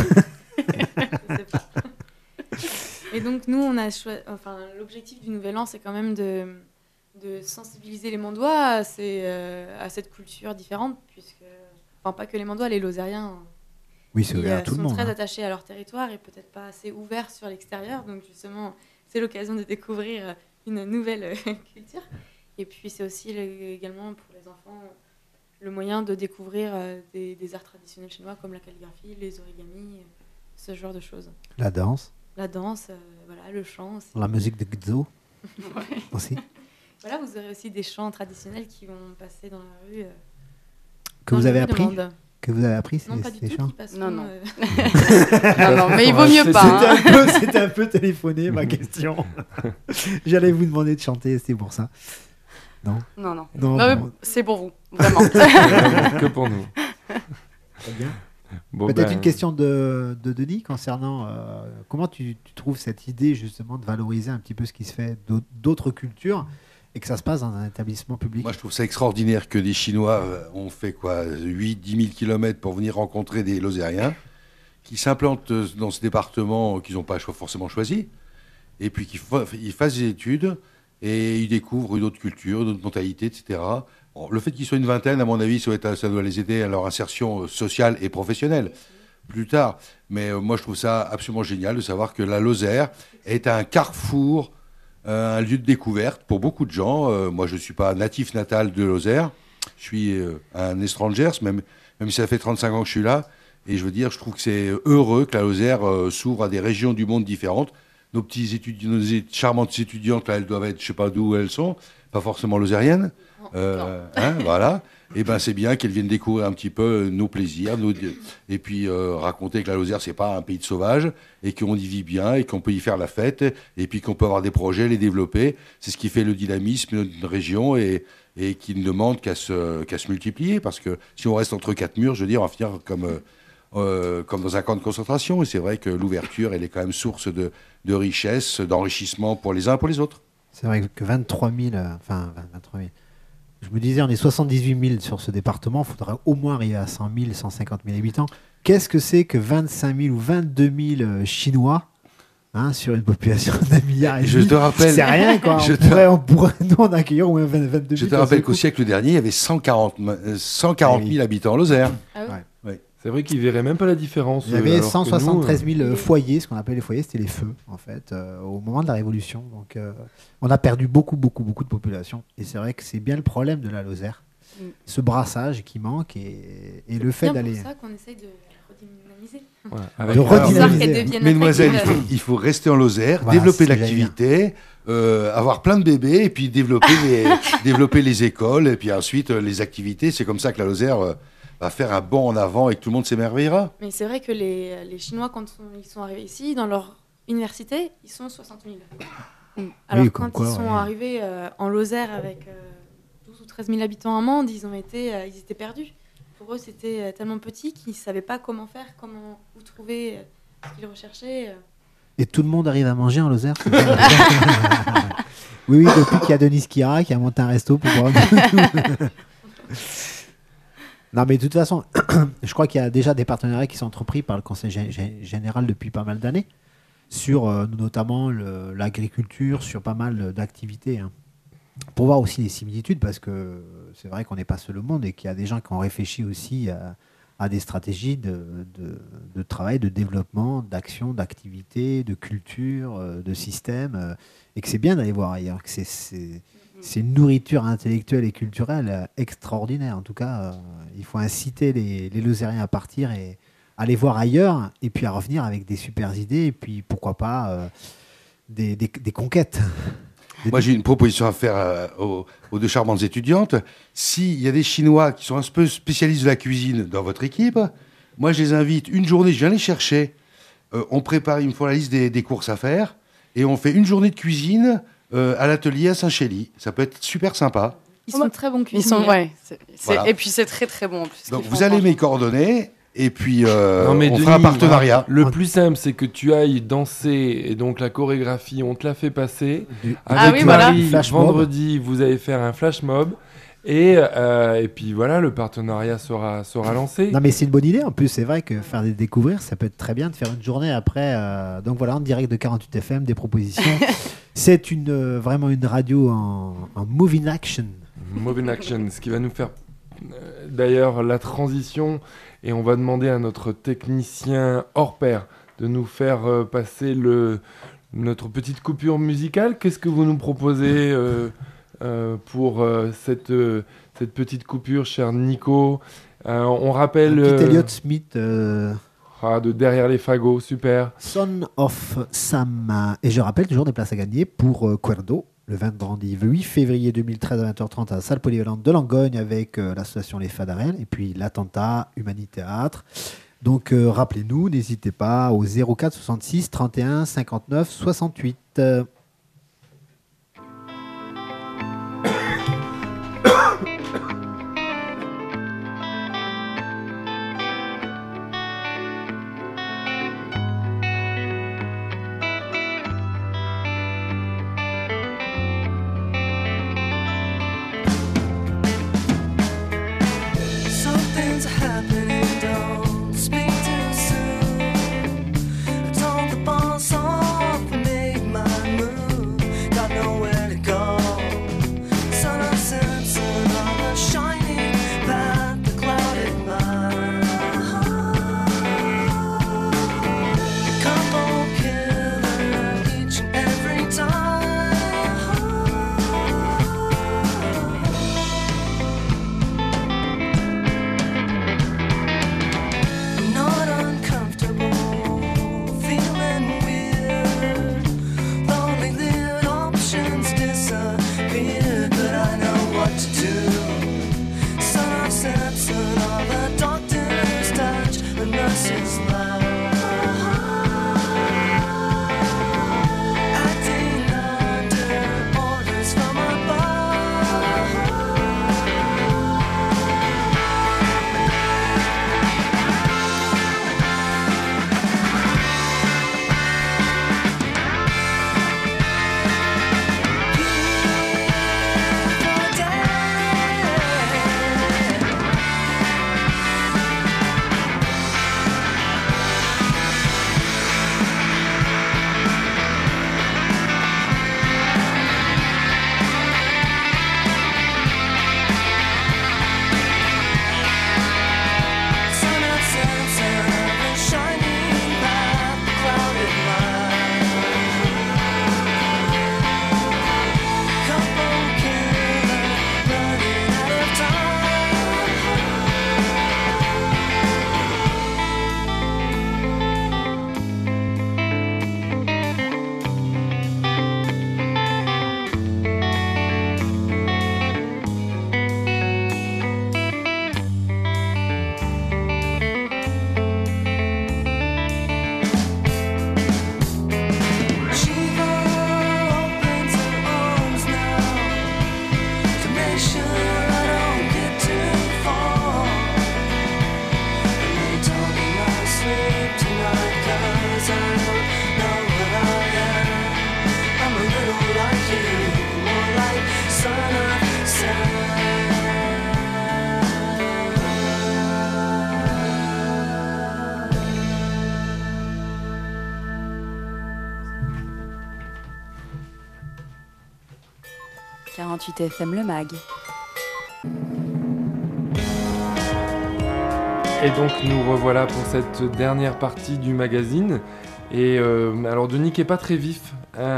je sais pas. Et donc, nous, on a l'objectif du Nouvel An, c'est quand même de sensibiliser les Mandois à cette culture différente, puisque, pas que les Mandois, les Lozériens. Oui, c'est ouvert à tout le sont monde. très Hein. attachés à leur territoire et peut-être pas assez ouverts sur l'extérieur. Donc justement, c'est l'occasion de découvrir une nouvelle culture. Et puis c'est aussi également pour les enfants le moyen de découvrir des arts traditionnels chinois comme la calligraphie, les origamis, ce genre de choses. La danse, La danse, voilà, le chant aussi. la musique de Guzzo aussi. Voilà, vous aurez aussi des chants traditionnels qui vont passer dans la rue. Que dans vous les avez rues de appris? Mende. Que vous avez appris Non, pas du ces tout, chants? qui passeront... Non, non. Non, mais il vaut mieux pas. C'était un peu téléphoné, ma question. J'allais vous demander de chanter, c'était pour ça. Non? Non, non. Non, Non, mais bon. c'est pour vous, vraiment. Que pour nous. Très bien. Bon, Peut-être ben, une question de Denis concernant comment tu trouves cette idée justement de valoriser un petit peu ce qui se fait d'autres cultures et que ça se passe dans un établissement public. Moi, je trouve ça extraordinaire que des Chinois ont fait 8-10 000 kilomètres pour venir rencontrer des Lozériens qui s'implantent dans ce département qu'ils n'ont pas forcément choisi et puis qu'ils fassent des études et ils découvrent une autre culture, une autre mentalité, etc. Bon, le fait qu'ils soient une vingtaine, à mon avis, ça doit les aider à leur insertion sociale et professionnelle plus tard. Mais moi, je trouve ça absolument génial de savoir que la Lozère est un carrefour, un lieu de découverte pour beaucoup de gens. Moi, je ne suis pas natif natal de Lozère. Je suis un étranger, même si ça fait 35 ans que je suis là. Et je veux dire, je trouve que c'est heureux que la Lozère s'ouvre à des régions du monde différentes. Nos petits étudiants, nos charmantes étudiantes, là, elles doivent être, je ne sais pas d'où elles sont, pas forcément lozériennes. Voilà. Et ben c'est bien qu'elles viennent découvrir un petit peu nos plaisirs, et puis raconter que la Lozère c'est pas un pays de sauvages et qu'on y vit bien et qu'on peut y faire la fête et puis qu'on peut avoir des projets, les développer. C'est ce qui fait le dynamisme de notre région et qui ne demande qu'à se multiplier parce que si on reste entre quatre murs, je veux dire, on va finir comme dans un camp de concentration. Et c'est vrai que l'ouverture, elle est quand même source de richesse, d'enrichissement pour les uns et pour les autres. C'est vrai que 23 000, je me disais, on est 78 000 sur ce département, il faudrait au moins arriver à 100 000, 150 000 habitants. Qu'est-ce que c'est que 25 000 ou 22 000 Chinois sur une population d'un milliard et demi? Je te rappelle, c'est rien, quoi. On pourrait, nous, en accueillir au moins 22 000. Je te rappelle qu'au siècle dernier, il y avait 140 000 habitants en Lozère. Ah oui. Ouais. C'est vrai qu'ils ne verraient même pas la différence. Il y avait alors que 173 000 nous, foyers, ce qu'on appelait les foyers, c'était les feux, en fait, au moment de la Révolution. Donc, on a perdu beaucoup de population. Et c'est vrai que c'est bien le problème de la Lozère. Ce brassage qui manque et le fait C'est d'aller... pour ça qu'on essaye de redynamiser. Ouais, De avec redynamiser. Histoire qu'elle devienne Mesdemoiselles, attractive. il faut rester en Lozère, Voilà, développer c'est ce que j'allais l'activité, avoir plein de bébés et puis développer les écoles et puis ensuite les activités. C'est comme ça que la Lozère va faire un bond en avant et que tout le monde s'émerveillera. Mais c'est vrai que les Chinois, quand ils sont arrivés ici, dans leur université, ils sont 60 000. Alors Oui, quand comme quoi, ils sont ouais. arrivés en Lozère avec 12 ou 13 000 habitants à Mende, ils étaient perdus. Pour eux, c'était tellement petit qu'ils ne savaient pas comment faire, où trouver ce qu'ils recherchaient. Et tout le monde arrive à manger en Lozère. c'est ça Oui, depuis qu'il y a Denis Kira qui a monté un resto pour boire. Non, mais de toute façon, je crois qu'il y a déjà des partenariats qui sont entrepris par le Conseil général depuis pas mal d'années, sur notamment l'agriculture, sur pas mal d'activités. Hein. Pour voir aussi les similitudes, parce que c'est vrai qu'on n'est pas seul au monde et qu'il y a des gens qui ont réfléchi aussi à des stratégies de travail, de développement, d'action, d'activité, de culture, de système, et que c'est bien d'aller voir ailleurs, que c'est une nourriture intellectuelle et culturelle extraordinaire. En tout cas, il faut inciter les Lozériens à partir et aller voir ailleurs, et puis à revenir avec des super idées, et puis pourquoi pas des conquêtes. Moi, j'ai une proposition à faire aux deux charmantes étudiantes. S'il y a des Chinois qui sont un peu spécialistes de la cuisine dans votre équipe, moi, je les invite une journée, je viens les chercher. On prépare, ils me font la liste des courses à faire, et on fait une journée de cuisine à l'atelier à Saint-Chély. Ça peut être super sympa. Ils sont très bons Ils cuisiniers. sont, ouais, Voilà. Et puis c'est très très bon en plus. ce Donc, qu'ils vous font, allez mes franchement. coordonnées, et puis Non, mais on Denis, fera un partenariat. Le plus simple, c'est que tu ailles danser, et donc la chorégraphie, on te la fait passer. Ah Avec oui, voilà. Marie, Flash mob. vendredi, vous allez faire un flash mob. Et puis voilà, le partenariat sera lancé. Non, mais c'est une bonne idée. En plus, c'est vrai que faire des découvrir, ça peut être très bien de faire une journée après. Donc voilà, en direct de 48 FM, des propositions. C'est vraiment une radio en moving action. Move in Action, ce qui va nous faire d'ailleurs la transition. Et on va demander à notre technicien hors pair de nous faire passer notre petite coupure musicale. Qu'est-ce que vous nous proposez pour cette petite coupure, cher Nico? On rappelle... Un petit Elliott Smith, de Derrière les fagots, super. Son of Sam. Et je rappelle toujours des places à gagner pour Cuerdo, le vendredi 8 février 2013 à 20h30 à la salle polyvalente de Langogne avec l'association Les Fadarelles et puis l'attentat Humanithéâtre. Donc rappelez-nous, n'hésitez pas au 04 66 31 59 68. Something's happening, don't speak too soon. I told the boss off and made my move. Got nowhere to go. Sun ascends on a shining path, the clouded mind. Couple killer each and every time. 'cause I don't know what I am. I'm a little like you, more like son of Sam. « 48 FM Le Mag. Et donc nous revoilà pour cette dernière partie du magazine. Et alors Denis, qui n'est pas très vif,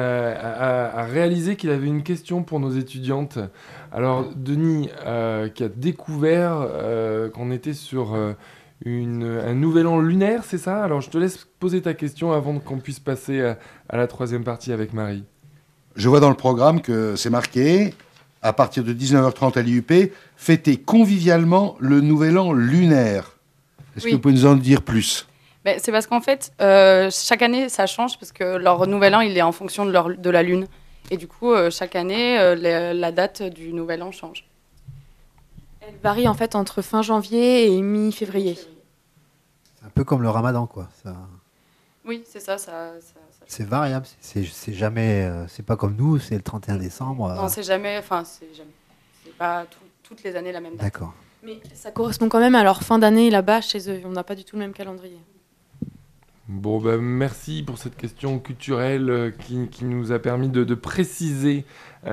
a réalisé qu'il avait une question pour nos étudiantes. Alors Denis, qui a découvert qu'on était sur un nouvel an lunaire, c'est ça? Alors je te laisse poser ta question avant qu'on puisse passer à la troisième partie avec Marie. Je vois dans le programme que c'est marqué, à partir de 19h30 à l'IUP, fêter convivialement le nouvel an lunaire. Est-ce Oui. que vous pouvez nous en dire plus? Mais c'est parce qu'en fait, chaque année, ça change parce que leur nouvel an, il est en fonction de la lune. Et du coup, chaque année, la date du nouvel an change. Elle varie en fait entre fin janvier et mi-février. C'est un peu comme le ramadan, quoi. Ça, Oui, c'est ça. c'est variable. C'est jamais. C'est pas comme nous, c'est le 31 décembre. Non, c'est jamais. Enfin, c'est jamais. C'est pas toutes les années la même date. D'accord. Mais ça correspond quand même à leur fin d'année là-bas chez eux. On n'a pas du tout le même calendrier. Bon, ben, merci pour cette question culturelle qui nous a permis de préciser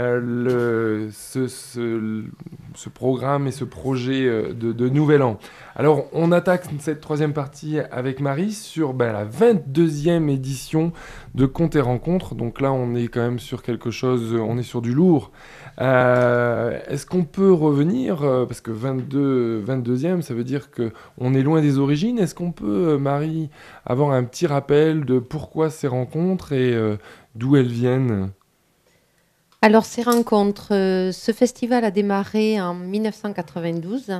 ce programme et ce projet de Nouvel An. Alors, on attaque cette troisième partie avec Marie sur la 22e édition de Contes et Rencontres. Donc là, on est quand même sur quelque chose, on est sur du lourd. Est-ce qu'on peut revenir, parce que 22e, ça veut dire qu'on est loin des origines. Est-ce qu'on peut, Marie, avoir un petit rappel de pourquoi ces rencontres et d'où elles viennent? Alors, ces rencontres, ce festival a démarré en 1992,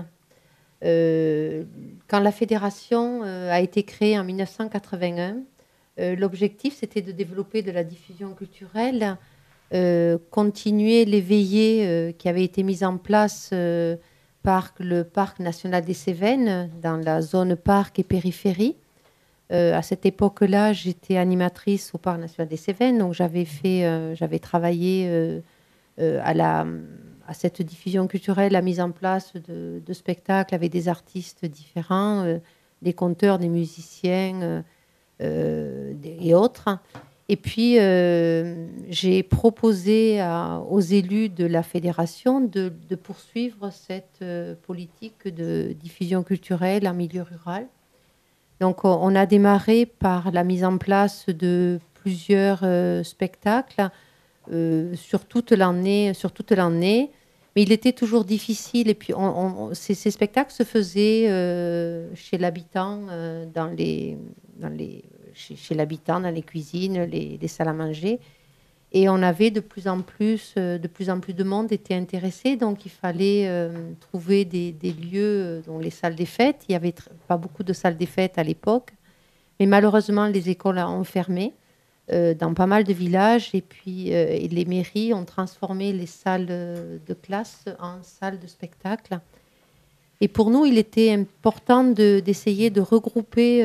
quand la fédération a été créée en 1981. L'objectif, c'était de développer de la diffusion culturelle, continuer les veillées qui avaient été mises en place par le Parc national des Cévennes, dans la zone parc et périphérie. À cette époque-là, j'étais animatrice au Parc national des Cévennes, donc j'avais travaillé à cette diffusion culturelle, la mise en place de spectacles avec des artistes différents, des conteurs, des musiciens et autres. Et puis, j'ai proposé aux élus de la fédération de poursuivre cette politique de diffusion culturelle en milieu rural. Donc, on a démarré par la mise en place de plusieurs spectacles sur toute l'année. Mais il était toujours difficile. Et puis, ces spectacles se faisaient chez l'habitant, chez l'habitant, dans les cuisines, les salles à manger. Et on avait de plus en plus de monde était intéressé. Donc, il fallait trouver des lieux, dont les salles des fêtes. Il n'y avait pas beaucoup de salles des fêtes à l'époque. Mais malheureusement, les écoles ont fermé dans pas mal de villages. Et puis, les mairies ont transformé les salles de classe en salles de spectacle. Et pour nous, il était important d'essayer de regrouper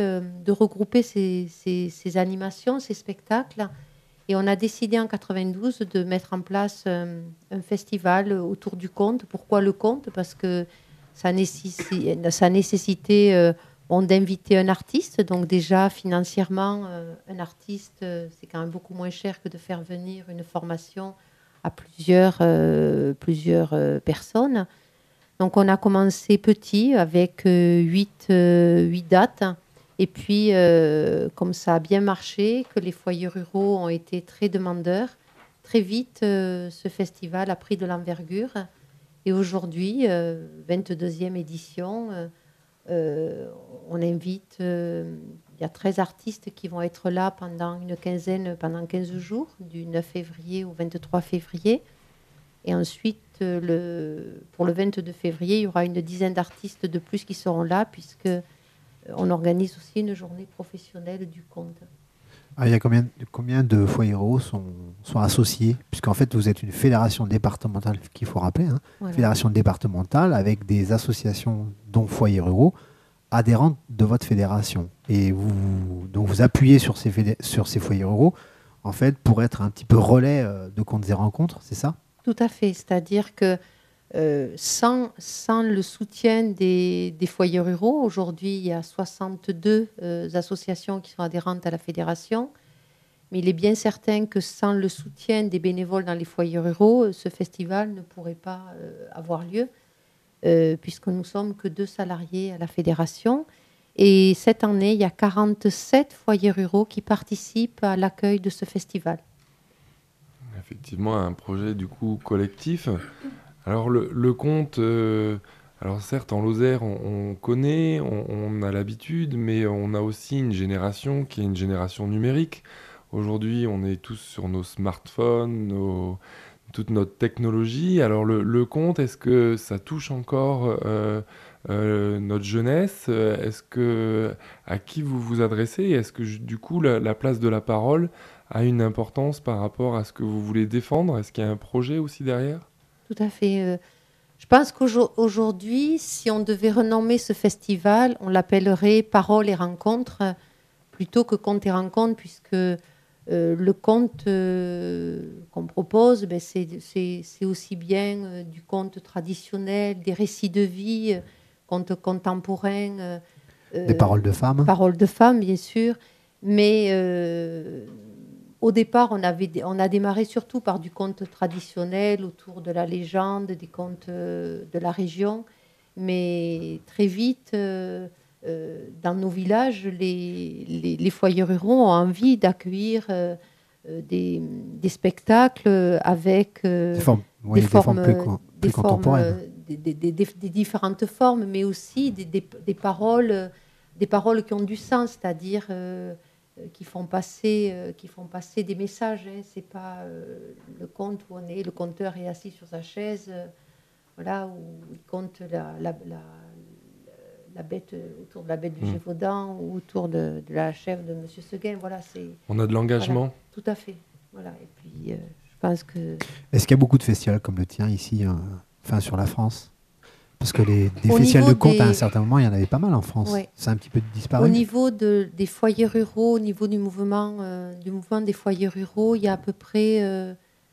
ces animations, ces spectacles. Et on a décidé en 92 de mettre en place un festival autour du conte. Pourquoi le conte? Parce que ça nécessitait d'inviter un artiste. Donc déjà, financièrement, un artiste, c'est quand même beaucoup moins cher que de faire venir une formation à plusieurs personnes. Donc on a commencé petit avec 8 dates. Et puis, comme ça a bien marché, que les foyers ruraux ont été très demandeurs, très vite, ce festival a pris de l'envergure. Et aujourd'hui, 22e édition, on invite, il y a 13 artistes qui vont être là pendant 15 jours, du 9 février au 23 février. Et ensuite, pour le 22 février, il y aura une dizaine d'artistes de plus qui seront là, puisque on organise aussi une journée professionnelle du conte. Il y a combien de foyers ruraux sont associés? Puisqu'en fait, vous êtes une fédération départementale, qu'il faut rappeler, hein, Voilà. fédération départementale avec des associations dont foyers ruraux. adhérentes de votre fédération. Et donc vous appuyez sur ces foyers ruraux, en fait, pour être un petit peu relais de contes et rencontres, c'est ça ? Tout à fait. C'est-à-dire que sans le soutien des foyers ruraux, aujourd'hui, il y a 62 associations qui sont adhérentes à la fédération. Mais il est bien certain que sans le soutien des bénévoles dans les foyers ruraux, ce festival ne pourrait pas avoir lieu, puisque nous ne sommes que 2 salariés à la fédération. Et cette année, il y a 47 foyers ruraux qui participent à l'accueil de ce festival. Effectivement, un projet du coup collectif. Alors le conte, alors certes en Lozère on connaît, on a l'habitude, mais on a aussi une génération qui est une génération numérique. Aujourd'hui on est tous sur nos smartphones, toute notre technologie. Alors le conte, est-ce que ça touche encore notre jeunesse ? À qui vous vous adressez ? Est-ce que du coup la place de la parole a une importance par rapport à ce que vous voulez défendre ? Est-ce qu'il y a un projet aussi derrière ? Tout à fait. Je pense qu'aujourd'hui, si on devait renommer ce festival, on l'appellerait Paroles et rencontres plutôt que Contes et rencontres, puisque le conte qu'on propose, c'est aussi bien du conte traditionnel, des récits de vie, contes contemporains. Des paroles de femmes. Paroles de femmes, bien sûr. Mais au départ, on a démarré surtout par du conte traditionnel autour de la légende, des contes de la région. Mais très vite, dans nos villages, les foyers ruraux ont envie d'accueillir des spectacles avec des formes plus contemporaines. Des différentes formes, mais aussi des paroles qui ont du sens, c'est-à-dire qui font passer des messages. Hein. C'est pas le conte où le conteur est assis sur sa chaise, voilà, où il compte la bête autour de la bête du Gévaudan ou autour de la chèvre de Monsieur Seguin. Voilà, on a de l'engagement. Voilà, tout à fait. Voilà. Et puis, je pense que. Est-ce qu'il y a beaucoup de festivals comme le tien ici, sur la France ? Parce que des festivals de contes, à un certain moment, il y en avait pas mal en France. Ouais. C'est un petit peu disparu. Au niveau des foyers ruraux, au niveau du mouvement des foyers ruraux, il y a à peu près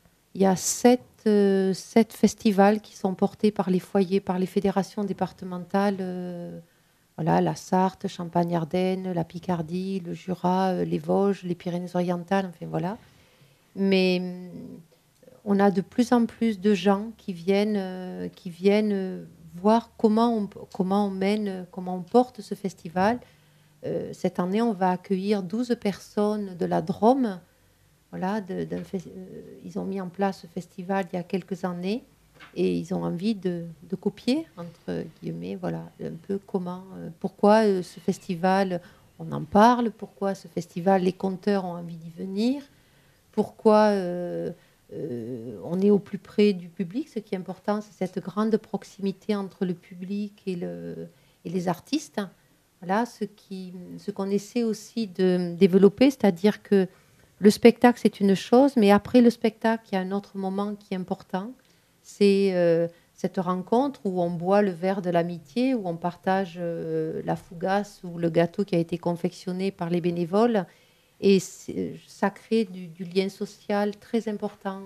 7 festivals qui sont portés par les foyers, par les fédérations départementales. Voilà, la Sarthe, Champagne-Ardenne, la Picardie, le Jura, les Vosges, les Pyrénées-Orientales, enfin voilà. Mais on a de plus en plus de gens qui viennent voir comment on porte ce festival. Cette année, on va accueillir 12 personnes de la Drôme. Voilà, ils ont mis en place ce festival il y a quelques années et ils ont envie de copier, entre guillemets, voilà, un peu pourquoi ce festival, on en parle, pourquoi ce festival, les conteurs ont envie d'y venir, pourquoi on est au plus près du public. Ce qui est important, c'est cette grande proximité entre le public et les artistes. Voilà, ce qu'on essaie aussi de développer, c'est-à-dire que le spectacle, c'est une chose, mais après le spectacle, il y a un autre moment qui est important. C'est cette rencontre où on boit le verre de l'amitié, où on partage la fougasse ou le gâteau qui a été confectionné par les bénévoles. Et ça crée du lien social très important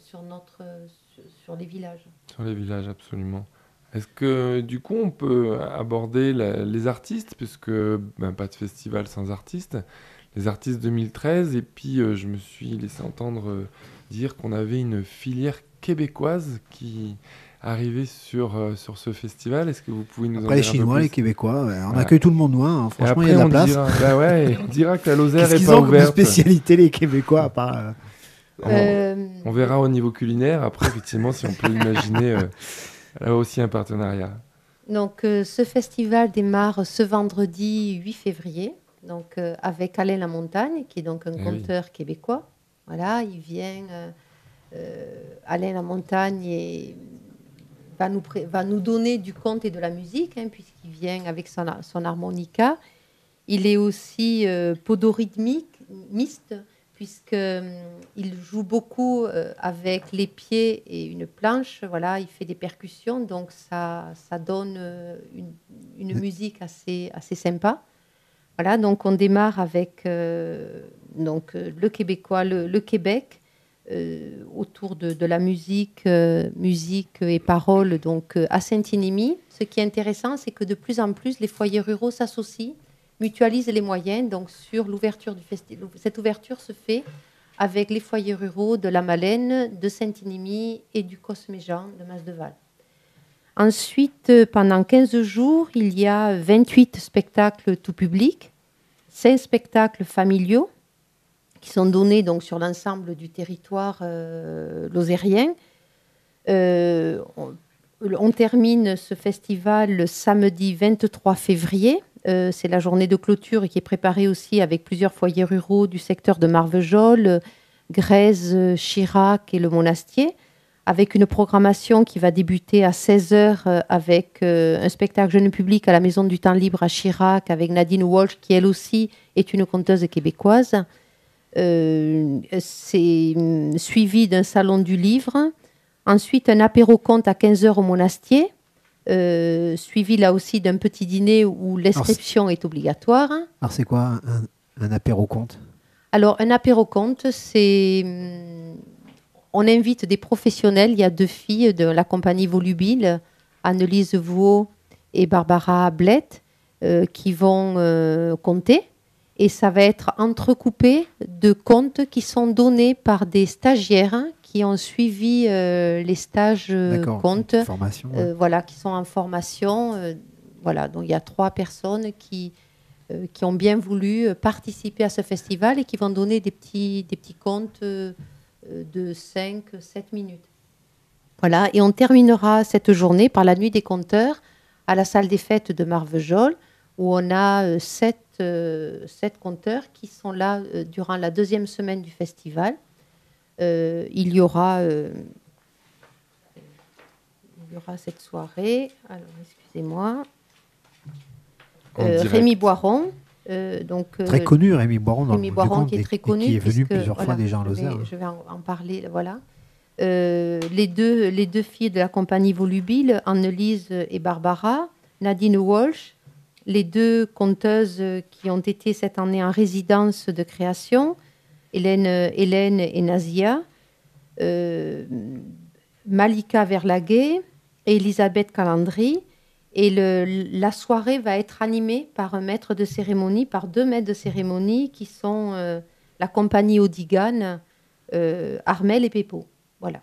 sur les villages. Sur les villages, absolument. Est-ce que du coup on peut aborder les artistes, puisque pas de festival sans artistes, les artistes 2013, et puis je me suis laissé entendre dire qu'on avait une filière québécoise qui arrivait sur ce festival. Est-ce que vous pouvez nous en dire un peu plus ? Les Chinois, les Québécois, on accueille tout le monde, hein. Franchement, il y a de la place. On dira que la Lozère n'est pas ouverte. Qu'est-ce qu'ils ont comme spécialité, les Québécois, à part... On verra au niveau culinaire, après, effectivement, si on peut imaginer là aussi un partenariat. Donc, ce festival démarre ce vendredi 8 février, donc, avec Alain Lamontagne, qui est donc un conteur québécois. Voilà, il vient... Alain Lamontagne va nous donner du conte et de la musique, hein, puisqu'il vient avec son harmonica. Il est aussi podorythmiste, puisqu'il joue beaucoup avec les pieds et une planche. Voilà, il fait des percussions, donc ça donne une musique assez sympa. Voilà, donc on démarre avec le Québécois, le Québec, autour de la musique et paroles, donc à Saint-Inémy. Ce qui est intéressant, c'est que de plus en plus, les foyers ruraux s'associent, mutualisent les moyens. Donc sur l'ouverture du festival, cette ouverture se fait avec les foyers ruraux de la Malaine, de Saint-Inémy et du Cosméjean de Masdeval. Ensuite, pendant 15 jours, il y a 28 spectacles tout public, 5 spectacles familiaux qui sont donnés donc, sur l'ensemble du territoire lozérien. On termine ce festival le samedi 23 février. C'est la journée de clôture qui est préparée aussi avec plusieurs foyers ruraux du secteur de Marvejols, Grèze, Chirac et le Monastier, avec une programmation qui va débuter à 16h avec un spectacle jeune public à la Maison du Temps Libre à Chirac, avec Nadine Walsh, qui elle aussi est une conteuse québécoise. C'est suivi d'un salon du livre. Ensuite, un apéro-conte à 15h au Monastier, suivi là aussi d'un petit dîner où l'inscription est obligatoire. Alors, c'est quoi un apéro-conte ? Alors, un apéro-conte, c'est... On invite des professionnels. Il y a 2 filles de la compagnie Volubile, Annelise Vouot et Barbara Blette, qui vont conter. Et ça va être entrecoupé de contes qui sont donnés par des stagiaires qui ont suivi les stages contes, voilà, qui sont en formation. Voilà, donc il y a 3 personnes qui ont bien voulu participer à ce festival et qui vont donner des petits contes de 5-7 minutes. Voilà, et on terminera cette journée par la nuit des conteurs à la salle des fêtes de Marvejols, où on a 7 conteurs qui sont là durant la 2e semaine du festival. Il y aura cette soirée. Alors, excusez-moi. Rémi Boiron. Très connu, Rémi Boiron. Rémi Boiron qui est très connu. Qui est venu plusieurs fois déjà en Lozère. Je vais en parler. Voilà. Les deux filles de la compagnie Volubile, Annelise et Barbara, Nadine Walsh, les 2 conteuses qui ont été cette année en résidence de création, Hélène et Nazia, Malika Verlaguet et Elisabeth Calandry. Et la soirée va être animée par un maître de cérémonie, par 2 maîtres de cérémonie qui sont la compagnie Odigan, Armel et Pépo. Voilà.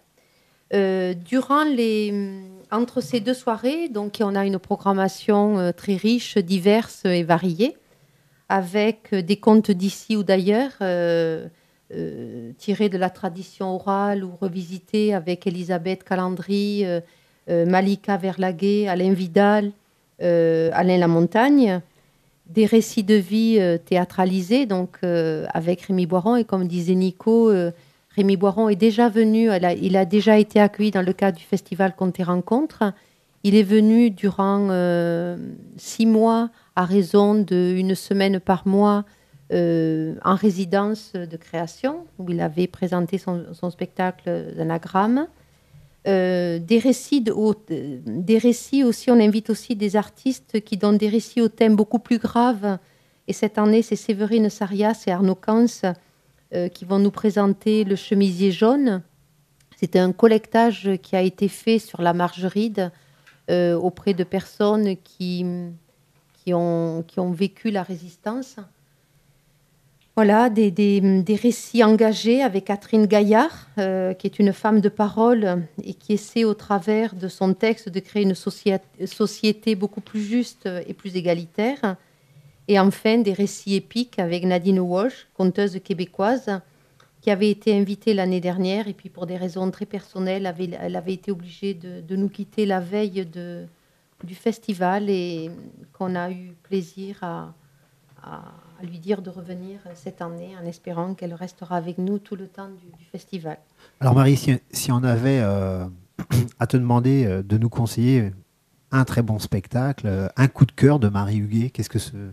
Entre ces 2 soirées, donc, on a une programmation très riche, diverse et variée, avec des contes d'ici ou d'ailleurs, tirés de la tradition orale ou revisités avec Elisabeth Calandry, Malika Verlaguet, Alain Vidal, Alain Lamontagne, des récits de vie théâtralisés, donc avec Rémi Boiron. Et comme disait Nico, Rémi Boiron est déjà venu, il a déjà été accueilli dans le cadre du festival Contes et Rencontres. Il est venu durant 6 mois, à raison d'1 semaine par mois, en résidence de création, où il avait présenté son spectacle d'anagramme. Des récits aussi, on invite aussi des artistes qui donnent des récits aux thèmes beaucoup plus graves. Et cette année, c'est Séverine Sarias et Arnaud Cans qui vont nous présenter Le Chemisier jaune. C'est un collectage qui a été fait sur la Margeride auprès de personnes qui ont vécu la résistance. Voilà, des récits engagés avec Catherine Gaillard, qui est une femme de parole et qui essaie au travers de son texte de créer une société beaucoup plus juste et plus égalitaire. Et enfin, des récits épiques avec Nadine Walsh, conteuse québécoise, qui avait été invitée l'année dernière et puis pour des raisons très personnelles, elle avait été obligée de nous quitter la veille du festival et qu'on a eu plaisir à lui dire de revenir cette année en espérant qu'elle restera avec nous tout le temps du festival. Alors Marie, si on avait à te demander de nous conseiller un très bon spectacle, un coup de cœur de Marie Huguet,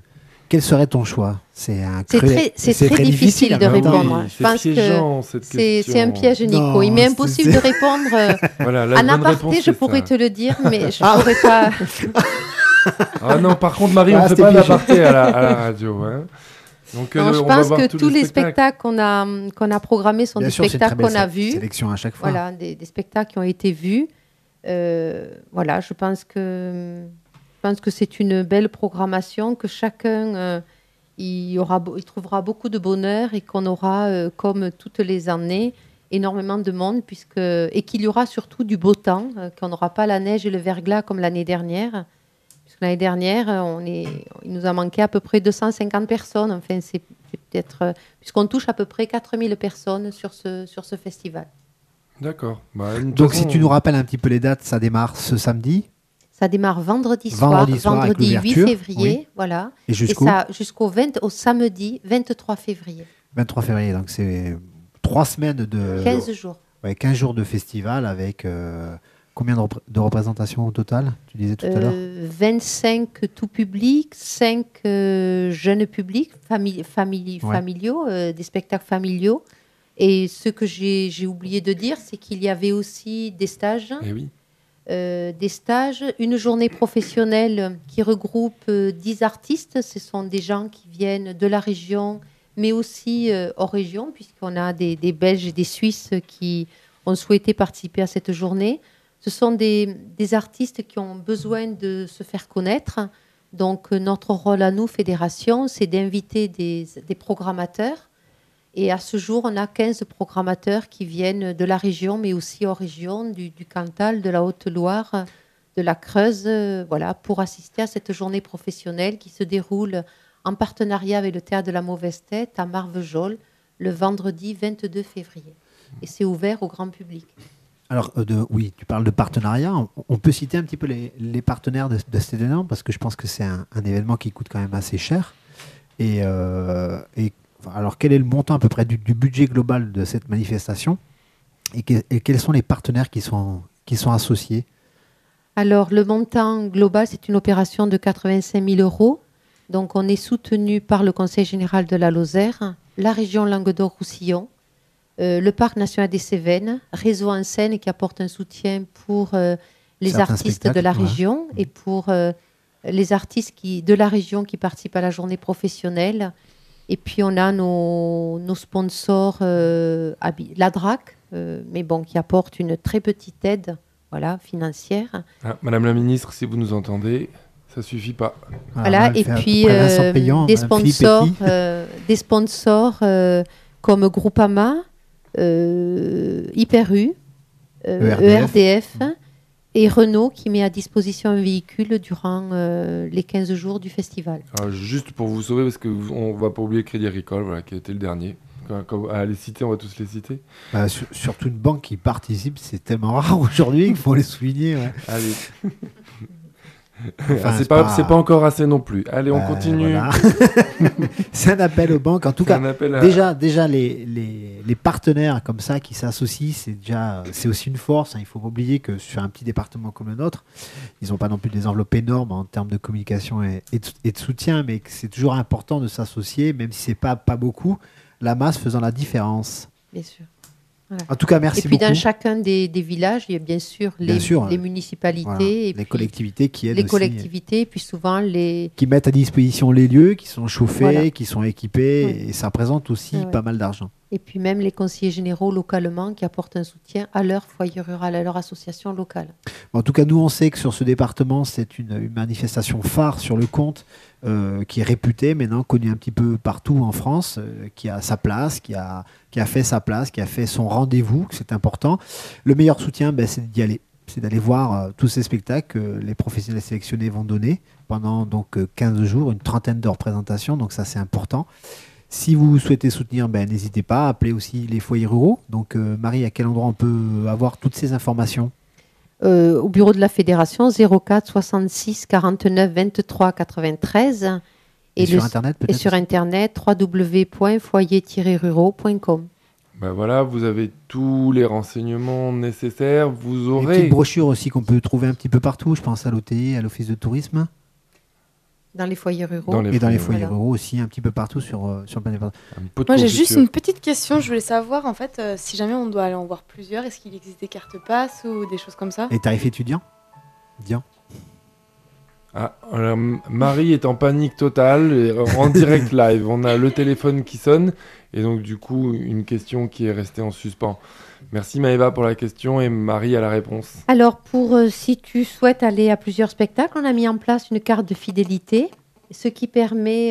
quel serait ton choix? C'est très difficile de en même temps. répondre. Oui, Je pense c'est piégeant, cette c'est question. un piège, Nico. Non, Il m'est c'est- impossible de répondre. Voilà, la En bonne aparté, réponse, je c'est pourrais ça. te le dire, mais je ne pourrais pas. Ah non, par contre, Marie, on Ah, ne fait c'était pas piégé. d'aparté à la radio. Hein. Donc, Non, je on va pense voir que tous tous les spectacles qu'on a programmés sont Bien des sûr, c'est une spectacles très qu'on a belle vus. sélection à chaque fois. Voilà, des spectacles qui ont été vus. Voilà, je pense que c'est une belle programmation, que chacun il trouvera beaucoup de bonheur et qu'on aura, comme toutes les années, énormément de monde, et qu'il y aura surtout du beau temps, qu'on n'aura pas la neige et le verglas comme l'année dernière. Puisque l'année dernière, il nous a manqué à peu près 250 personnes. Enfin, c'est peut-être, puisqu'on touche à peu près 4000 personnes sur ce festival. D'accord. Bah, de toute Donc, façon, si tu nous rappelles un petit peu les dates, ça démarre ce samedi Ça démarre vendredi soir, Vendredi soir avec vendredi 8 l'ouverture, février, oui. voilà. et jusqu'au ça au samedi 23 février. 23 février. Donc, c'est 3 semaines de 15 jours. 15 jours de festival avec combien de représentations au total? Tu disais tout à l'heure 25 tout public, 5 jeunes publics, Ouais. familiaux, des spectacles familiaux. Et ce que j'ai oublié de dire, c'est qu'il y avait aussi des stages. Eh oui. Une journée professionnelle qui regroupe 10 artistes. Ce sont des gens qui viennent de la région, mais aussi hors région, puisqu'on a des Belges et des Suisses qui ont souhaité participer à cette journée. Ce sont des artistes qui ont besoin de se faire connaître. Donc, notre rôle à nous, fédération, c'est d'inviter des programmateurs. Et à ce jour, on a 15 programmateurs qui viennent de la région, mais aussi hors région, du Cantal, de la Haute-Loire, de la Creuse, voilà, pour assister à cette journée professionnelle qui se déroule en partenariat avec le Théâtre de la Mauvaise Tête à Marvejols le vendredi 22 février. Et c'est ouvert au grand public. Alors, oui, tu parles de partenariat. On peut citer un petit peu les partenaires de cet événement, parce que je pense que c'est un événement qui coûte quand même assez cher. Alors, quel est le montant à peu près du budget global de cette manifestation et quels sont les partenaires qui sont associés? Alors, le montant global, c'est une opération de 85 000 euros. Donc, on est soutenu par le Conseil général de la Lozère, la région Languedoc-Roussillon, le Parc national des Cévennes, Réseau en Seine qui apporte un soutien pour les Certains artistes de la spectacles, ouais. région et pour les artistes de la région qui participent à la journée professionnelle. Et puis, on a nos sponsors, la DRAC, mais bon, qui apporte une très petite aide, voilà, financière. Ah, Madame la ministre, si vous nous entendez, ça suffit pas. Voilà, et puis des sponsors comme Groupama, Hyper U, ERDF et Renault qui met à disposition un véhicule durant les 15 jours du festival. Alors, juste pour vous sauver, parce qu'on ne va pas oublier le Crédit Agricole, voilà, qui a été le dernier. À les citer, on va tous les citer. Surtout une banque qui participe, c'est tellement rare aujourd'hui qu'il faut les souligner. Ouais. Allez. Enfin, c'est pas encore assez non plus. Allez, on continue. Voilà. C'est un appel aux banques. En tout cas, déjà les partenaires comme ça qui s'associent, c'est aussi une force. Il faut pas oublier que sur un petit département comme le nôtre, ils n'ont pas non plus des enveloppes énormes en termes de communication et de soutien, mais que c'est toujours important de s'associer, même si c'est pas beaucoup, la masse faisant la différence. Bien sûr. Voilà. En tout cas, merci beaucoup. Et puis dans chacun des villages, il y a bien sûr les municipalités, voilà, et les collectivités qui aident les aussi, collectivités, puis souvent qui mettent à disposition les lieux, qui sont chauffés, voilà, qui sont équipés, oui, et ça représente aussi pas mal d'argent. Et puis même les conseillers généraux localement qui apportent un soutien à leur foyer rural, à leur association locale. En tout cas, nous, on sait que sur ce département, c'est une manifestation phare sur le Comte, qui est réputée, maintenant connue un petit peu partout en France, qui a sa place, qui a fait sa place, qui a fait son rendez-vous, c'est important. Le meilleur soutien, c'est d'y aller. C'est d'aller voir tous ces spectacles que les professionnels sélectionnés vont donner pendant donc 15 jours, une trentaine de représentations, donc ça c'est important. Si vous souhaitez soutenir, n'hésitez pas à appeler aussi les foyers ruraux. Donc Marie, à quel endroit on peut avoir toutes ces informations ? Au bureau de la Fédération, 04 66 49 23 93. Et sur Internet peut-être ? Et sur Internet, www.foyer-ruraux.com. Voilà, vous avez tous les renseignements nécessaires. Vous aurez... Une petite brochure aussi qu'on peut trouver un petit peu partout. Je pense à l'OTI, à l'Office de tourisme. Dans les foyers ruraux. Et dans les foyers Voilà. ruraux aussi, un petit peu partout sur le plan départemental. Moi, j'ai juste une petite question. Je voulais savoir, en fait, si jamais on doit aller en voir plusieurs, est-ce qu'il existe des cartes passes ou des choses comme ça? Les tarifs étudiants Dian. Ah, alors, Marie est en panique totale, et en direct live. On a le téléphone qui sonne, et donc du coup, une question qui est restée en suspens. Merci Maëva pour la question, et Marie a la réponse. Alors, si tu souhaites aller à plusieurs spectacles, on a mis en place une carte de fidélité, ce qui permet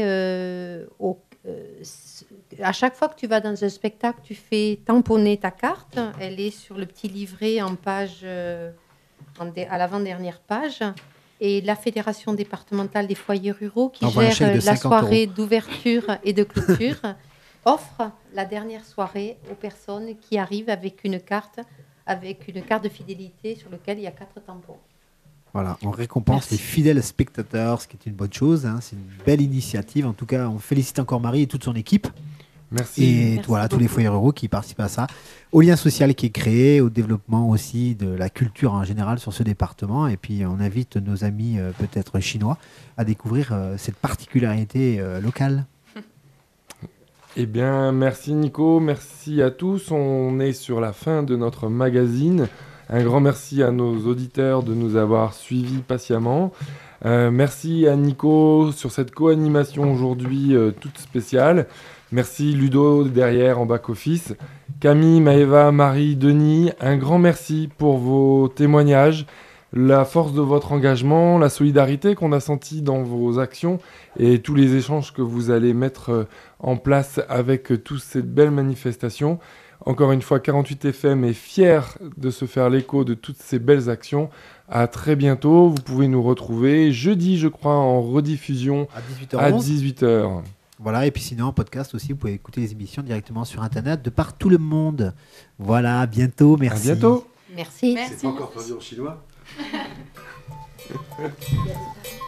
à chaque fois que tu vas dans un spectacle, tu fais tamponner ta carte. Elle est sur le petit livret en page, à l'avant-dernière page. Et la Fédération départementale des foyers ruraux, qui Envoie un chèque gère de la 50 soirée d'ouverture et de clôture, offre la dernière soirée aux personnes qui arrivent avec une carte de fidélité sur laquelle il y a 4 tampons. Voilà, on récompense Merci. les fidèles spectateurs, ce qui est une bonne chose. Hein. C'est une belle initiative. En tout cas, on félicite encore Marie et toute son équipe. Merci. Et Merci voilà, tous beaucoup. les foyers ruraux qui participent à ça. Au lien social qui est créé, au développement aussi de la culture en général sur ce département. Et puis, on invite nos amis peut-être chinois à découvrir cette particularité locale. Eh bien, merci Nico, merci à tous. On est sur la fin de notre magazine. Un grand merci à nos auditeurs de nous avoir suivis patiemment. Merci à Nico sur cette co-animation aujourd'hui toute spéciale. Merci Ludo derrière en back-office. Camille, Maëva, Marie, Denis, un grand merci pour vos témoignages, la force de votre engagement, la solidarité qu'on a sentie dans vos actions et tous les échanges que vous allez mettre en place avec toutes ces belles manifestations. Encore une fois, 48 FM est fier de se faire l'écho de toutes ces belles actions. À très bientôt. Vous pouvez nous retrouver jeudi, je crois, en rediffusion à 18h11. à 18h. Voilà, et puis sinon en podcast aussi, vous pouvez écouter les émissions directement sur Internet de par tout le monde. Voilà, à bientôt, merci. À bientôt. Merci. Merci. C'est pas encore traduit en chinois.